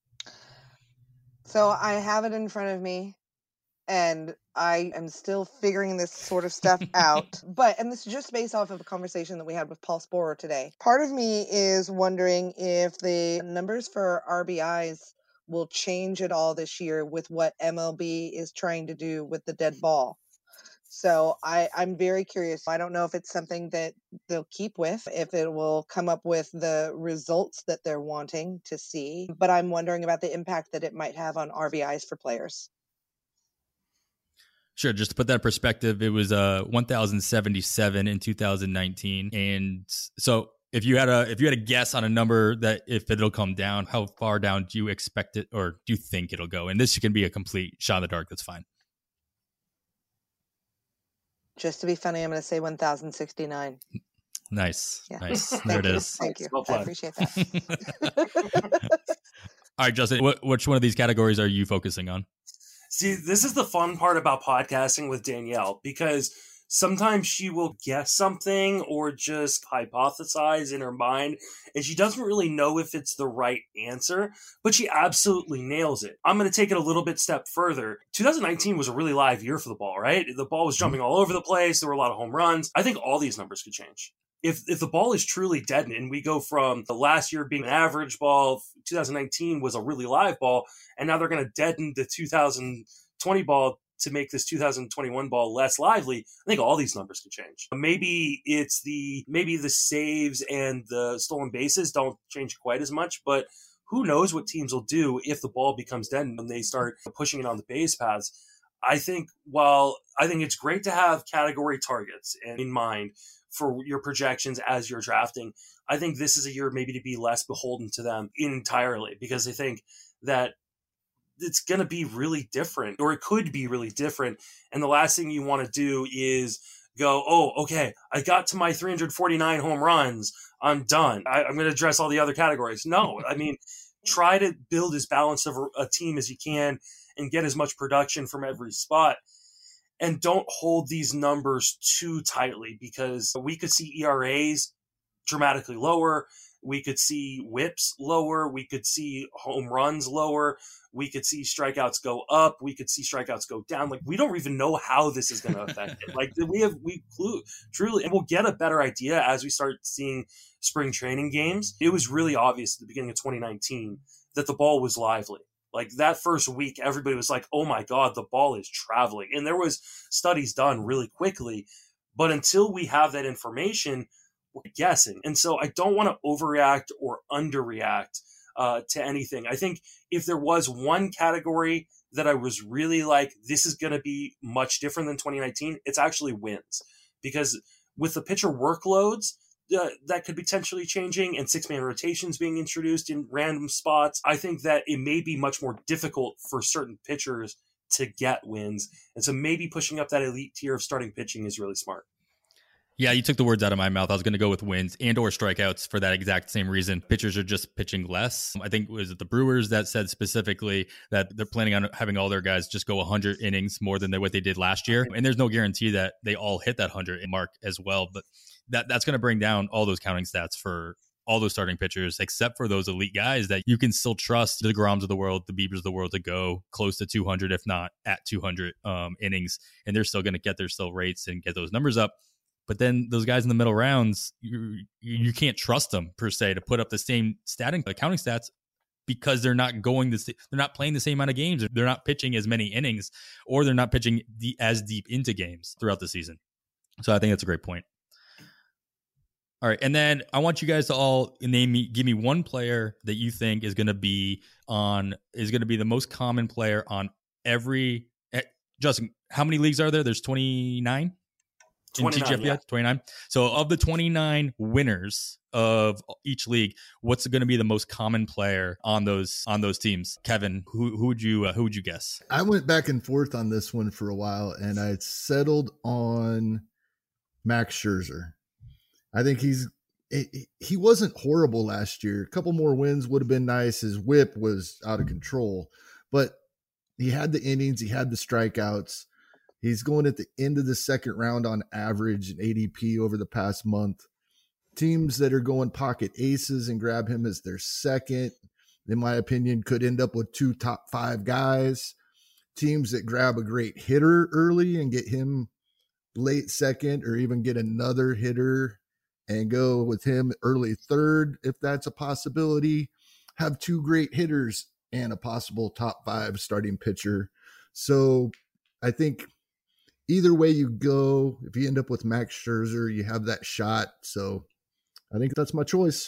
So I have it in front of me. And I am still figuring this sort of stuff out. But, and this is just based off of a conversation that we had with Paul Sporer today. Part of me is wondering if the numbers for R B Is will change at all this year with what M L B is trying to do with the dead ball. So I, I'm very curious. I don't know if it's something that they'll keep with, if it will come up with the results that they're wanting to see, but I'm wondering about the impact that it might have on R B Is for players. Sure. Just to put that in perspective, it was uh, one thousand seventy-seven in two thousand nineteen. And so if you had a if you had a guess on a number that if it'll come down, how far down do you expect it or do you think it'll go? And this can be a complete shot in the dark. That's fine. Just to be funny, I'm going to say one thousand sixty-nine. Nice. Yeah. Nice. There it is. Thank you. Well I played. appreciate that. All right, Justin, what, which one of these categories are you focusing on? See, this is the fun part about podcasting with Danielle, because sometimes she will guess something or just hypothesize in her mind, and she doesn't really know if it's the right answer, but she absolutely nails it. I'm going to take it a little bit step further. two thousand nineteen was a really live year for the ball, right? The ball was jumping all over the place. There were a lot of home runs. I think all these numbers could change. If if the ball is truly deadened and we go from the last year being an average ball, two thousand nineteen was a really live ball, and now they're going to deaden the two thousand twenty ball to make this two thousand twenty-one ball less lively, I think all these numbers could change. Maybe it's the maybe the saves and the stolen bases don't change quite as much, but who knows what teams will do if the ball becomes deadened and they start pushing it on the base paths. I think while I think it's great to have category targets in mind for your projections as you're drafting, I think this is a year maybe to be less beholden to them entirely, because I think that it's going to be really different, or it could be really different. And the last thing you want to do is go, oh, okay, I got to my three hundred forty-nine home runs. I'm done. I, I'm going to address all the other categories. No, I mean, try to build as balanced of a team as you can and get as much production from every spot. And don't hold these numbers too tightly, because we could see E R As dramatically lower. We could see whips lower. We could see home runs lower. We could see strikeouts go up. We could see strikeouts go down. Like, we don't even know how this is going to affect it. Like, we have, we clue truly, and we'll get a better idea as we start seeing spring training games. It was really obvious at the beginning of twenty nineteen that the ball was lively. Like, that first week, everybody was like, oh my God, the ball is traveling. And there was studies done really quickly. But until we have that information, we're guessing. And so I don't want to overreact or underreact uh, to anything. I think if there was one category that I was really like, this is going to be much different than twenty nineteen, it's actually wins. Because with the pitcher workloads, Uh, that could potentially changing and six-man rotations being introduced in random spots, I think that it may be much more difficult for certain pitchers to get wins. And so maybe pushing up that elite tier of starting pitching is really smart. Yeah, you took the words out of my mouth. I was going to go with wins and or strikeouts for that exact same reason. Pitchers are just pitching less. I think, was it the Brewers that said specifically that they're planning on having all their guys just go one hundred innings more than they, what they did last year. And there's no guarantee that they all hit that one hundred mark as well. But that that's going to bring down all those counting stats for all those starting pitchers, except for those elite guys that you can still trust, the Groms of the world, the Biebers of the world, to go close to two hundred, if not at two hundred um, innings. And they're still going to get their still rates and get those numbers up. But then those guys in the middle rounds, you you can't trust them per se to put up the same statting counting stats, because they're not going this they're not playing the same amount of games. They're not pitching as many innings, or they're not pitching the, as deep into games throughout the season. So I think that's a great point. All right, and then I want you guys to all name me, give me one player that you think is going to be on is going to be the most common player on every. Justin, how many leagues are there? There's twenty-nine. twenty-nine, yeah. twenty-nine. So of the twenty-nine winners of each league, what's going to be the most common player on those on those teams? Kevin, who who would you uh, who would you guess? I went back and forth on this one for a while, and I settled on Max Scherzer. I think he's he wasn't horrible last year. A couple more wins would have been nice. His whip was out of control, but he had the innings, he had the strikeouts. He's going at the end of the second round on average in A D P over the past month. Teams that are going pocket aces and grab him as their second, in my opinion, could end up with two top five guys. Teams that grab a great hitter early and get him late second, or even get another hitter and go with him early third, if that's a possibility, have two great hitters and a possible top five starting pitcher. So I think either way you go, if you end up with Max Scherzer, you have that shot. So I think that's my choice.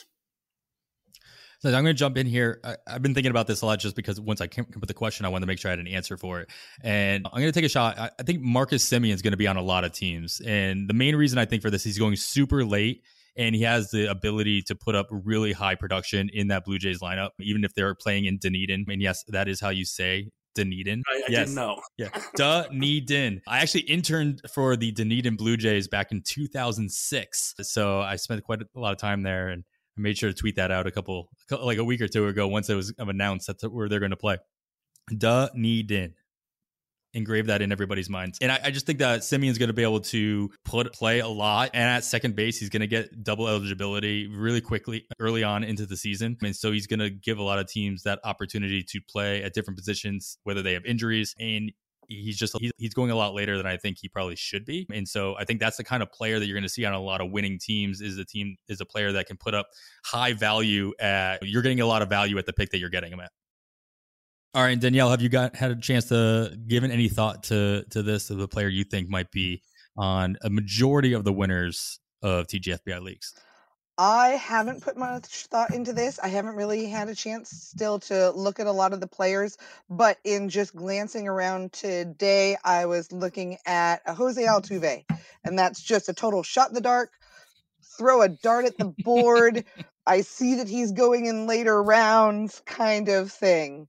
So I'm going to jump in here. I, I've been thinking about this a lot just because once I came up with the question, I wanted to make sure I had an answer for it. And I'm going to take a shot. I, I think Marcus Semien is going to be on a lot of teams. And the main reason I think for this, he's going super late and he has the ability to put up really high production in that Blue Jays lineup, even if they're playing in Dunedin. And yes, that is how you say Dunedin. I, I yes. didn't know. Yeah, Dunedin. I actually interned for the Dunedin Blue Jays back in two thousand six. So I spent quite a lot of time there, and I made sure to tweet that out a couple, like a week or two ago, once it was announced that's where they're going to play. Dunedin. Engrave that in everybody's minds. And I, I just think that Simeon's going to be able to put play a lot. And at second base, he's going to get double eligibility really quickly early on into the season. And so he's going to give a lot of teams that opportunity to play at different positions, whether they have injuries. And he's just he's, he's going a lot later than I think he probably should be. And so I think that's the kind of player that you're going to see on a lot of winning teams is a team is a player that can put up high value at, you're getting a lot of value at the pick that you're getting him at. All right, Danielle, have you got had a chance to given any thought to to this, of the player you think might be on a majority of the winners of T G F B I leagues? I haven't put much thought into this. I haven't really had a chance still to look at a lot of the players, but in just glancing around today, I was looking at a Jose Altuve, and that's just a total shot in the dark, throw a dart at the board. I see that he's going in later rounds kind of thing.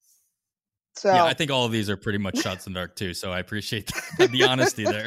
So yeah, I think all of these are pretty much shots in the dark too. So I appreciate the, the honesty there.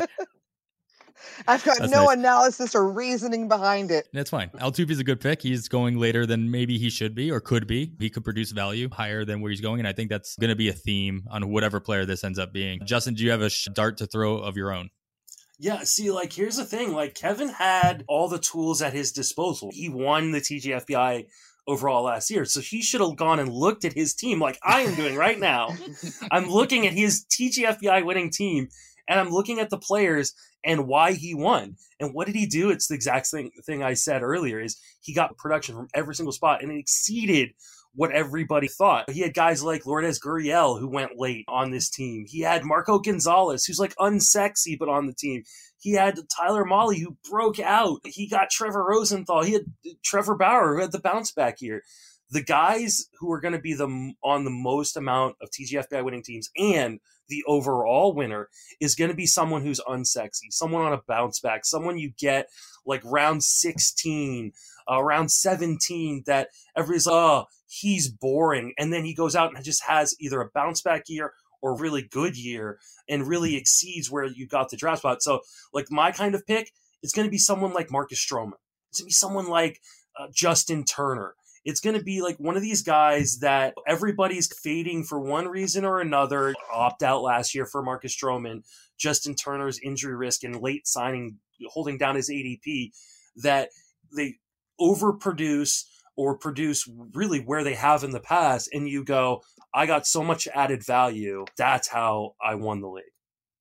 I've got That's no nice. analysis or reasoning behind it. That's fine. Altuve is a good pick. He's going later than maybe he should be or could be. He could produce value higher than where he's going. And I think that's going to be a theme on whatever player this ends up being. Justin, do you have a dart to throw of your own? Yeah, see, like, here's the thing. Like, Kevin had all the tools at his disposal. He won the T G F B I overall last year. So he should have gone and looked at his team like I am doing right now. I'm looking at his T G F B I winning team, and I'm looking at the players and why he won. And what did he do? It's the exact thing, thing I said earlier, is he got production from every single spot, and it exceeded what everybody thought. He had guys like Lourdes Gurriel, who went late on this team. He had Marco Gonzalez, who's like unsexy, but on the team. He had Tyler Mahle, who broke out. He got Trevor Rosenthal. He had Trevor Bauer, who had the bounce back year. The guys who are going to be the on the most amount of T G F B I winning teams and the overall winner is going to be someone who's unsexy, someone on a bounce back, someone you get like round sixteen, uh, round seventeen that everybody's like, oh, he's boring. And then he goes out and just has either a bounce back year or a really good year and really exceeds where you got the draft spot. So like my kind of pick, it's going to be someone like Marcus Stroman. It's going to be someone like uh, Justin Turner. It's going to be like one of these guys that everybody's fading for one reason or another. Opt out last year for Marcus Stroman, Justin Turner's injury risk and late signing, holding down his A D P, that they overproduce or produce really where they have in the past. And you go, I got so much added value. That's how I won the league.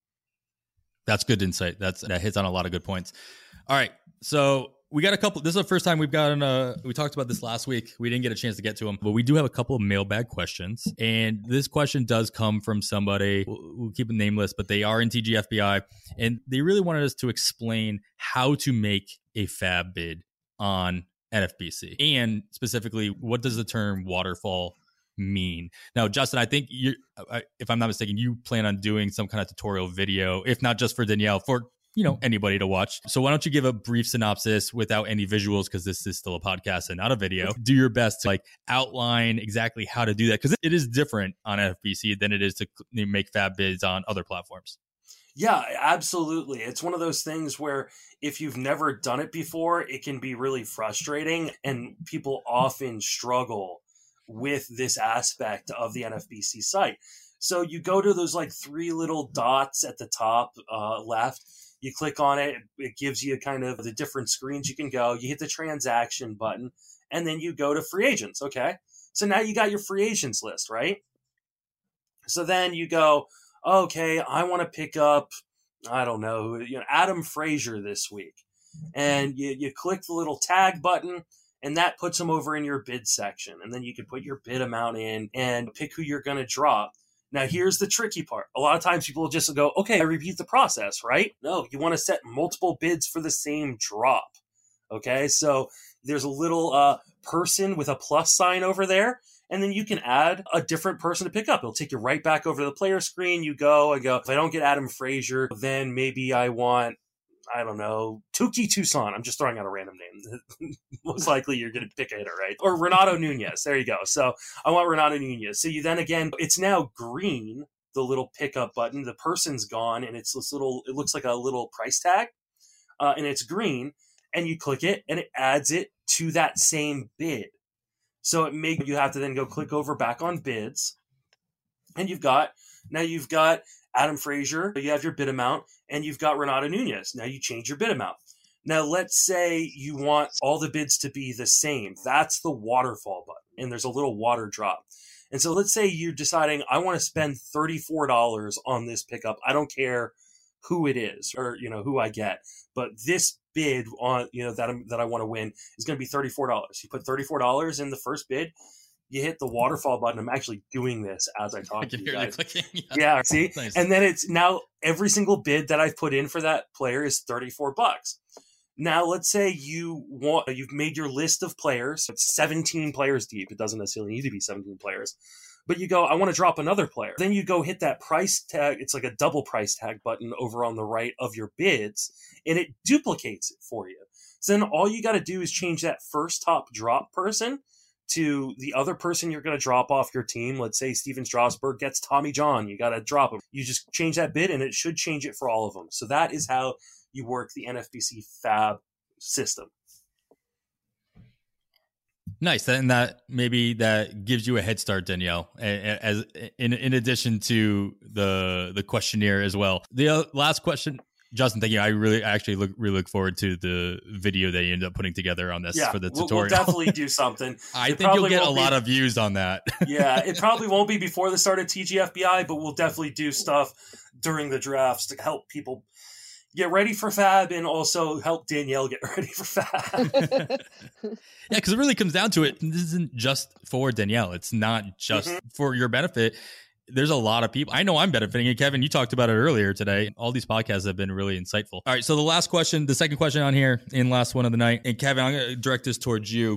That's good insight. That's that hits on a lot of good points. All right. So we got a couple. This is the first time we've gotten a, we talked about this last week. We didn't get a chance to get to them, but we do have a couple of mailbag questions. And this question does come from somebody, we'll, we'll keep it nameless, but they are in T G F B I. And they really wanted us to explain how to make a fab bid on N F B C. And specifically, what does the term waterfall mean? Now, Justin, I think you, if I'm not mistaken, you plan on doing some kind of tutorial video, if not just for Danielle, for you know anybody to watch. So why don't you give a brief synopsis without any visuals, because this is still a podcast and not a video. Do your best to like outline exactly how to do that, because it is different on N F B C than it is to make fab bids on other platforms. Yeah, absolutely. It's one of those things where if you've never done it before, it can be really frustrating, and people often struggle with this aspect of the N F B C site. So you go to those like three little dots at the top uh, left. You click on it. It gives you kind of the different screens you can go. You hit the transaction button, and then you go to free agents. Okay. So now you got your free agents list, right? So then you go, okay, I want to pick up, I don't know, you know, Adam Frazier this week. And you, you click the little tag button, and that puts them over in your bid section. And then you can put your bid amount in and pick who you're going to drop. Now, here's the tricky part. A lot of times people will just go, okay, I repeat the process, right? No, you want to set multiple bids for the same drop. Okay, so there's a little uh, person with a plus sign over there, and then you can add a different person to pick up. It'll take you right back over to the player screen. You go, I go, if I don't get Adam Frazier, then maybe I want, I don't know, Tuki Tucson. I'm just throwing out a random name. Most likely you're going to pick a hitter, right? Or Renato Nunez. There you go. So I want Renato Nunez. So you then again, it's now green, the little pickup button. The person's gone, and it's this little, it looks like a little price tag, uh, and it's green. And you click it, and it adds it to that same bid. So it make you have to then go click over back on bids, and you've got now you've got Adam Frazier. You have your bid amount, and you've got Renato Nunez. Now you change your bid amount. Now let's say you want all the bids to be the same. That's the waterfall button, and there's a little water drop. And so let's say you're deciding I want to spend thirty-four dollars on this pickup. I don't care who it is or you know who I get, but this bid on you know that I'm, that I want to win is going to be thirty-four dollars. You put thirty-four dollars in the first bid, you hit the waterfall button. I'm actually doing this as I talk to you guys. yeah. yeah, see? Nice. And then it's now every single bid that I've put in for that player is thirty-four bucks. Now, let's say you want, you've made your list of players. It's seventeen players deep. It doesn't necessarily need to be seventeen players. But you go, I want to drop another player. Then you go hit that price tag. It's like a double price tag button over on the right of your bids, and it duplicates it for you. So then all you got to do is change that first top drop person to the other person you're going to drop off your team. Let's say Steven Strasburg gets Tommy John. You got to drop him. You just change that bid, and it should change it for all of them. So that is how you work the N F B C Fab system. Nice, and that maybe that gives you a head start, Danielle. As in in addition to the the questionnaire as well. The last question, Justin, thank you. I really I actually look really look forward to the video that you end up putting together on this yeah, for the we'll, tutorial. we'll definitely do something. I it think you'll get a be, lot of views on that. yeah, it probably won't be before the start of T G F B I, but we'll definitely do stuff during the drafts to help people get ready for Fab and also help Danielle get ready for Fab. Yeah, because it really comes down to it. This isn't just for Danielle. It's not just mm-hmm. for your benefit. There's a lot of people. I know I'm benefiting. And Kevin, you talked about it earlier today. All these podcasts have been really insightful. All right, so the last question, the second question on here, in last one of the night. And Kevin, I'm going to direct this towards you.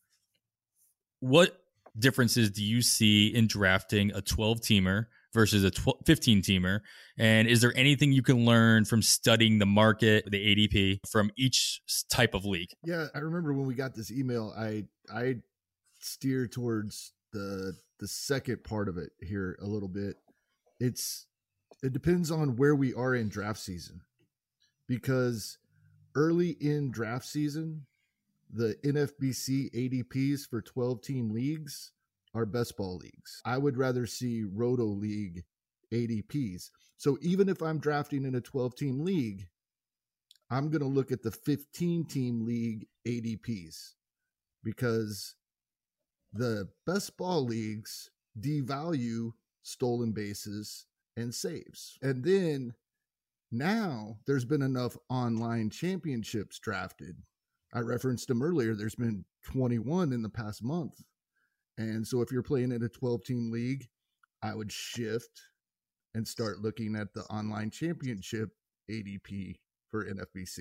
What differences do you see in drafting a twelve-teamer versus a fifteen-teamer? And is there anything you can learn from studying the market, the A D P, from each type of league? Yeah, I remember when we got this email, I I steer towards the the second part of it here a little bit. It's it depends on where we are in draft season, because early in draft season, the N F B C A D Ps for twelve-team leagues are best ball leagues. I would rather see Roto League A D Ps. So even if I'm drafting in a twelve-team league, I'm going to look at the fifteen-team league A D Ps, because the best ball leagues devalue stolen bases and saves. And then now there's been enough online championships drafted. I referenced them earlier. There's been twenty-one in the past month. And so if you're playing in a twelve-team league, I would shift and start looking at the online championship A D P for N F B C.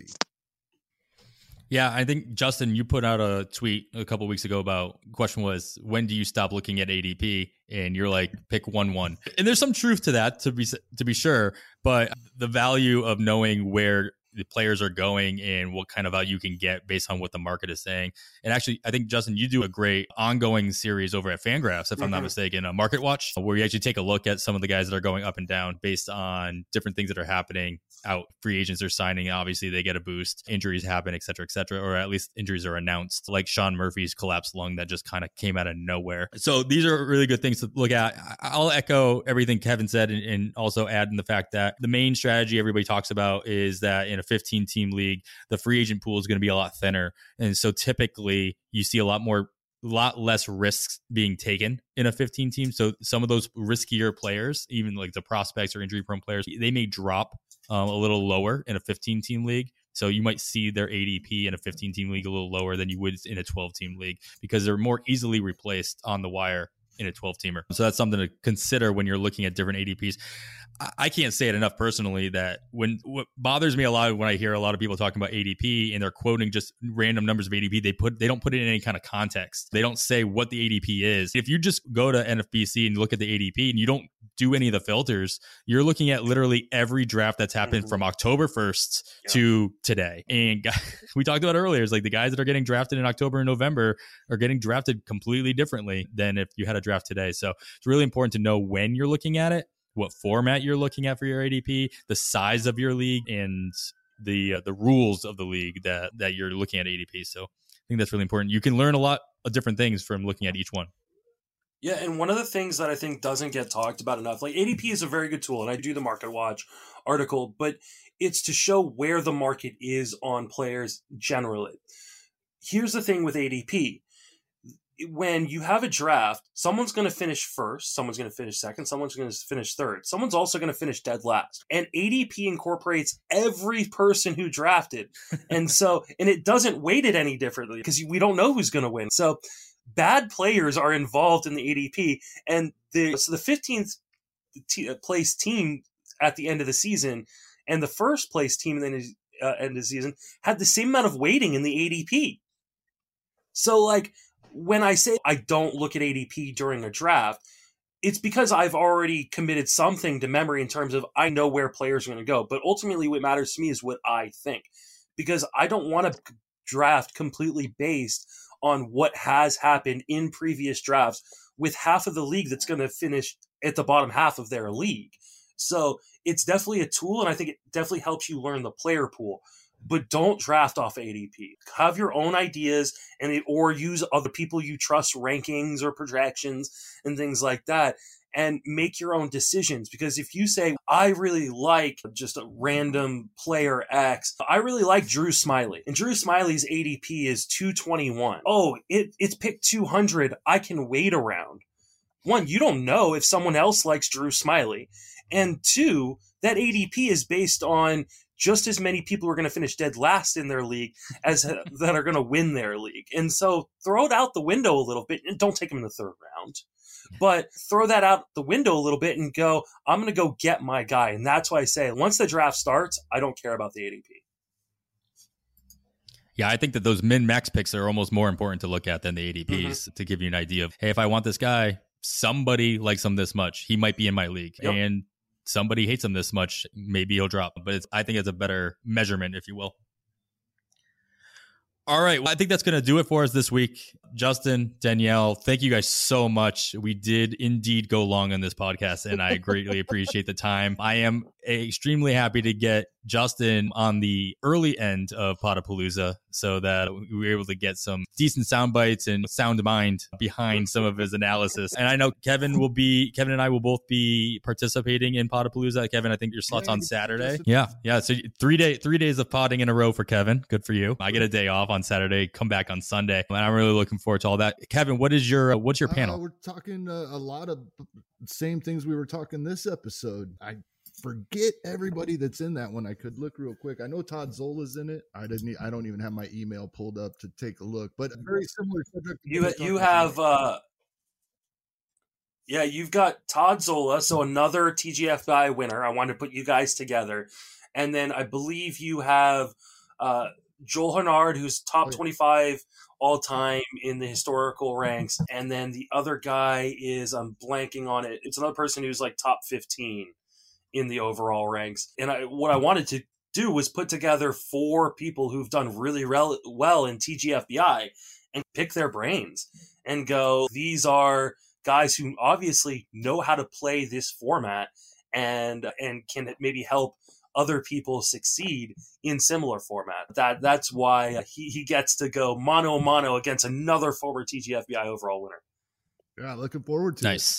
Yeah, I think, Justin, you put out a tweet a couple of weeks ago about, the question was, when do you stop looking at A D P? And you're like, pick one one. And there's some truth to that, to be to be sure. But the value of knowing where the players are going and what kind of value you can get based on what the market is saying. And actually, I think, Justin, you do a great ongoing series over at Fangraphs, if mm-hmm. I'm not mistaken, a Market Watch, where you actually take a look at some of the guys that are going up and down based on different things that are happening out. Free agents are signing. Obviously, they get a boost. Injuries happen, et cetera, et cetera, or at least injuries are announced, like Sean Murphy's collapsed lung that just kind of came out of nowhere. So these are really good things to look at. I'll echo everything Kevin said and, and also add in the fact that the main strategy everybody talks about is that in a fifteen-team league, the free agent pool is going to be a lot thinner. And so typically you see a lot more lot less risks being taken in a fifteen team. So some of those riskier players, even like the prospects or injury prone players, they may drop um, a little lower in a fifteen team league. So you might see their A D P in a fifteen team league a little lower than you would in a twelve team league, because they're more easily replaced on the wire in a twelve teamer. So that's something to consider when you're looking at different A D Ps. I can't say it enough personally that when what bothers me a lot when I hear a lot of people talking about A D P and they're quoting just random numbers of A D P, they put they don't put it in any kind of context. They don't say what the A D P is. If you just go to N F B C and look at the A D P and you don't do any of the filters, you're looking at literally every draft that's happened mm-hmm. from October first yeah. to today. And we talked about earlier, it's like the guys that are getting drafted in October and November are getting drafted completely differently than if you had a draft today. So it's really important to know when you're looking at it, what format you're looking at for your A D P, the size of your league, and the uh, the rules of the league that that you're looking at A D P. So I think that's really important. You can learn a lot of different things from looking at each one. Yeah, and one of the things that I think doesn't get talked about enough, like A D P is a very good tool, and I do the Market Watch article, but it's to show where the market is on players generally. Here's the thing with A D P. When you have a draft, someone's going to finish first, someone's going to finish second, someone's going to finish third, someone's also going to finish dead last. And A D P incorporates every person who drafted. And so, and it doesn't weight it any differently because we don't know who's going to win. So bad players are involved in the A D P. And the, so the fifteenth t- place team at the end of the season and the first place team at the uh, end of the season had the same amount of weighting in the A D P. So like, when I say I don't look at A D P during a draft, it's because I've already committed something to memory in terms of I know where players are going to go. But ultimately what matters to me is what I think, because I don't want to draft completely based on what has happened in previous drafts with half of the league that's going to finish at the bottom half of their league. So it's definitely a tool, and I think it definitely helps you learn the player pool. But don't draft off A D P. Have your own ideas, and it, or use other people you trust rankings or projections and things like that, and make your own decisions. Because if you say, I really like just a random player X, I really like Drew Smyly, and Drew Smyly's A D P is two twenty-one. Oh, it, it's picked two hundred. I can wait around. One, you don't know if someone else likes Drew Smyly. And two, that A D P is based on just as many people are going to finish dead last in their league as uh, that are going to win their league. And so throw it out the window a little bit, and don't take them in the third round, but throw that out the window a little bit and go, I'm going to go get my guy. And that's why I say once the draft starts, I don't care about the A D P. Yeah, I think that those min-max picks are almost more important to look at than the A D Ps mm-hmm. to give you an idea of, hey, if I want this guy, somebody likes him this much, he might be in my league. Yep. And somebody hates him this much, maybe he'll drop. But it's, I think it's a better measurement, if you will. All right. Well, I think that's going to do it for us this week. Justin, Danielle, thank you guys so much. We did indeed go long on this podcast, and I greatly appreciate the time. I am extremely happy to get Justin on the early end of Podapalooza so that we were able to get some decent sound bites and sound mind behind some of his analysis. And I know Kevin will be, Kevin and I will both be participating in Podapalooza. Kevin, I think your slot's on Saturday. Yeah. Yeah. So three day, three days of podding in a row for Kevin. Good for you. I get a day off on Saturday, come back on Sunday. And I'm really looking forward to all that. Kevin, what is your, uh, what's your panel? Uh, we're talking uh, a lot of same things we were talking this episode. I forget everybody that's in that one. I could look real quick. I know Todd Zola's in it. I didn't. I don't even have my email pulled up to take a look. But a very similar subject. You you have uh, yeah, you've got Todd Zola, so another T G F B I winner. I wanted to put you guys together, and then I believe you have uh, Joel Hernard, who's top oh, yeah. twenty-five all time in the historical ranks, and then the other guy is I'm blanking on it. It's another person who's like top fifteen in the overall ranks. And I, what I wanted to do was put together four people who've done really rel- well in T G F B I and pick their brains and go, these are guys who obviously know how to play this format and and can maybe help other people succeed in similar format. That That's why he, he gets to go mano a mano against another former T G F B I overall winner. Yeah, looking forward to nice. it. Nice.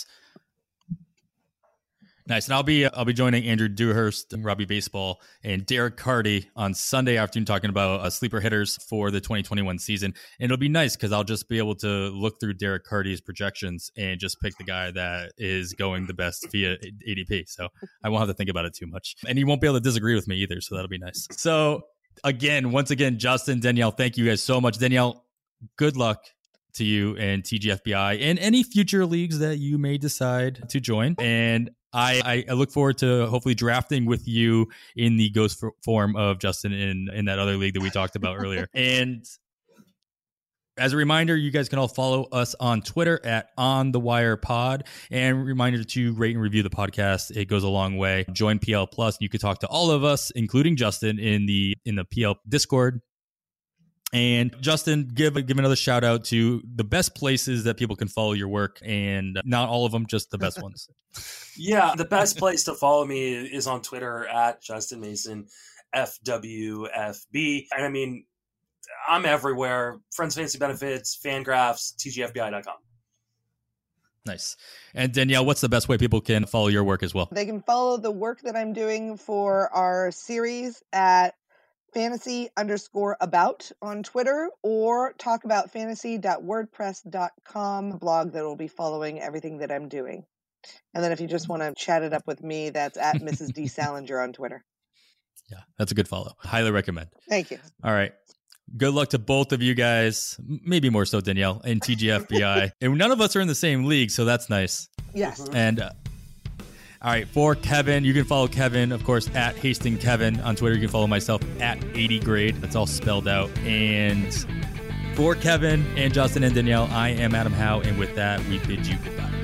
Nice. And I'll be I'll be joining Andrew Dewhurst and Robbie Baseball and Derek Carty on Sunday afternoon talking about uh, sleeper hitters for the twenty twenty-one season. And it'll be nice because I'll just be able to look through Derek Carty's projections and just pick the guy that is going the best via A D P. So I won't have to think about it too much. And you won't be able to disagree with me either. So that'll be nice. So again, once again, Justin, Danielle, thank you guys so much. Danielle, good luck to you and T G F B I and any future leagues that you may decide to join. And I, I look forward to hopefully drafting with you in the ghost form of Justin in, in that other league that we talked about earlier. And as a reminder, you guys can all follow us on Twitter at On The Wire Pod. And reminder to rate and review the podcast. It goes a long way. Join P L Plus. You can talk to all of us, including Justin, in the in the P L Discord. And Justin, give give another shout out to the best places that people can follow your work, and not all of them, just the best ones. Yeah, the best place to follow me is on Twitter at Justin Mason F W F B. And I mean, I'm everywhere. Friends Fantasy Benefits, Fangraphs, T G F B I dot com. Nice. And Danielle, what's the best way people can follow your work as well? They can follow the work that I'm doing for our series at fantasy underscore about on Twitter, or talkaboutfantasy dot wordpress dot com blog that will be following everything that I'm doing. And then if you just want to chat it up with me, that's at Missus D Salinger on Twitter. Yeah, that's a good follow. Highly recommend. Thank you. All right. Good luck to both of you guys. Maybe more so Danielle and T G F B I. And none of us are in the same league, so that's nice. Yes. And uh, all right, for Kevin, you can follow Kevin, of course, at Hastings Kevin on Twitter. You can follow myself at eighty grade. That's all spelled out. And for Kevin and Justin and Danielle, I am Adam Howe. And with that, we bid you goodbye.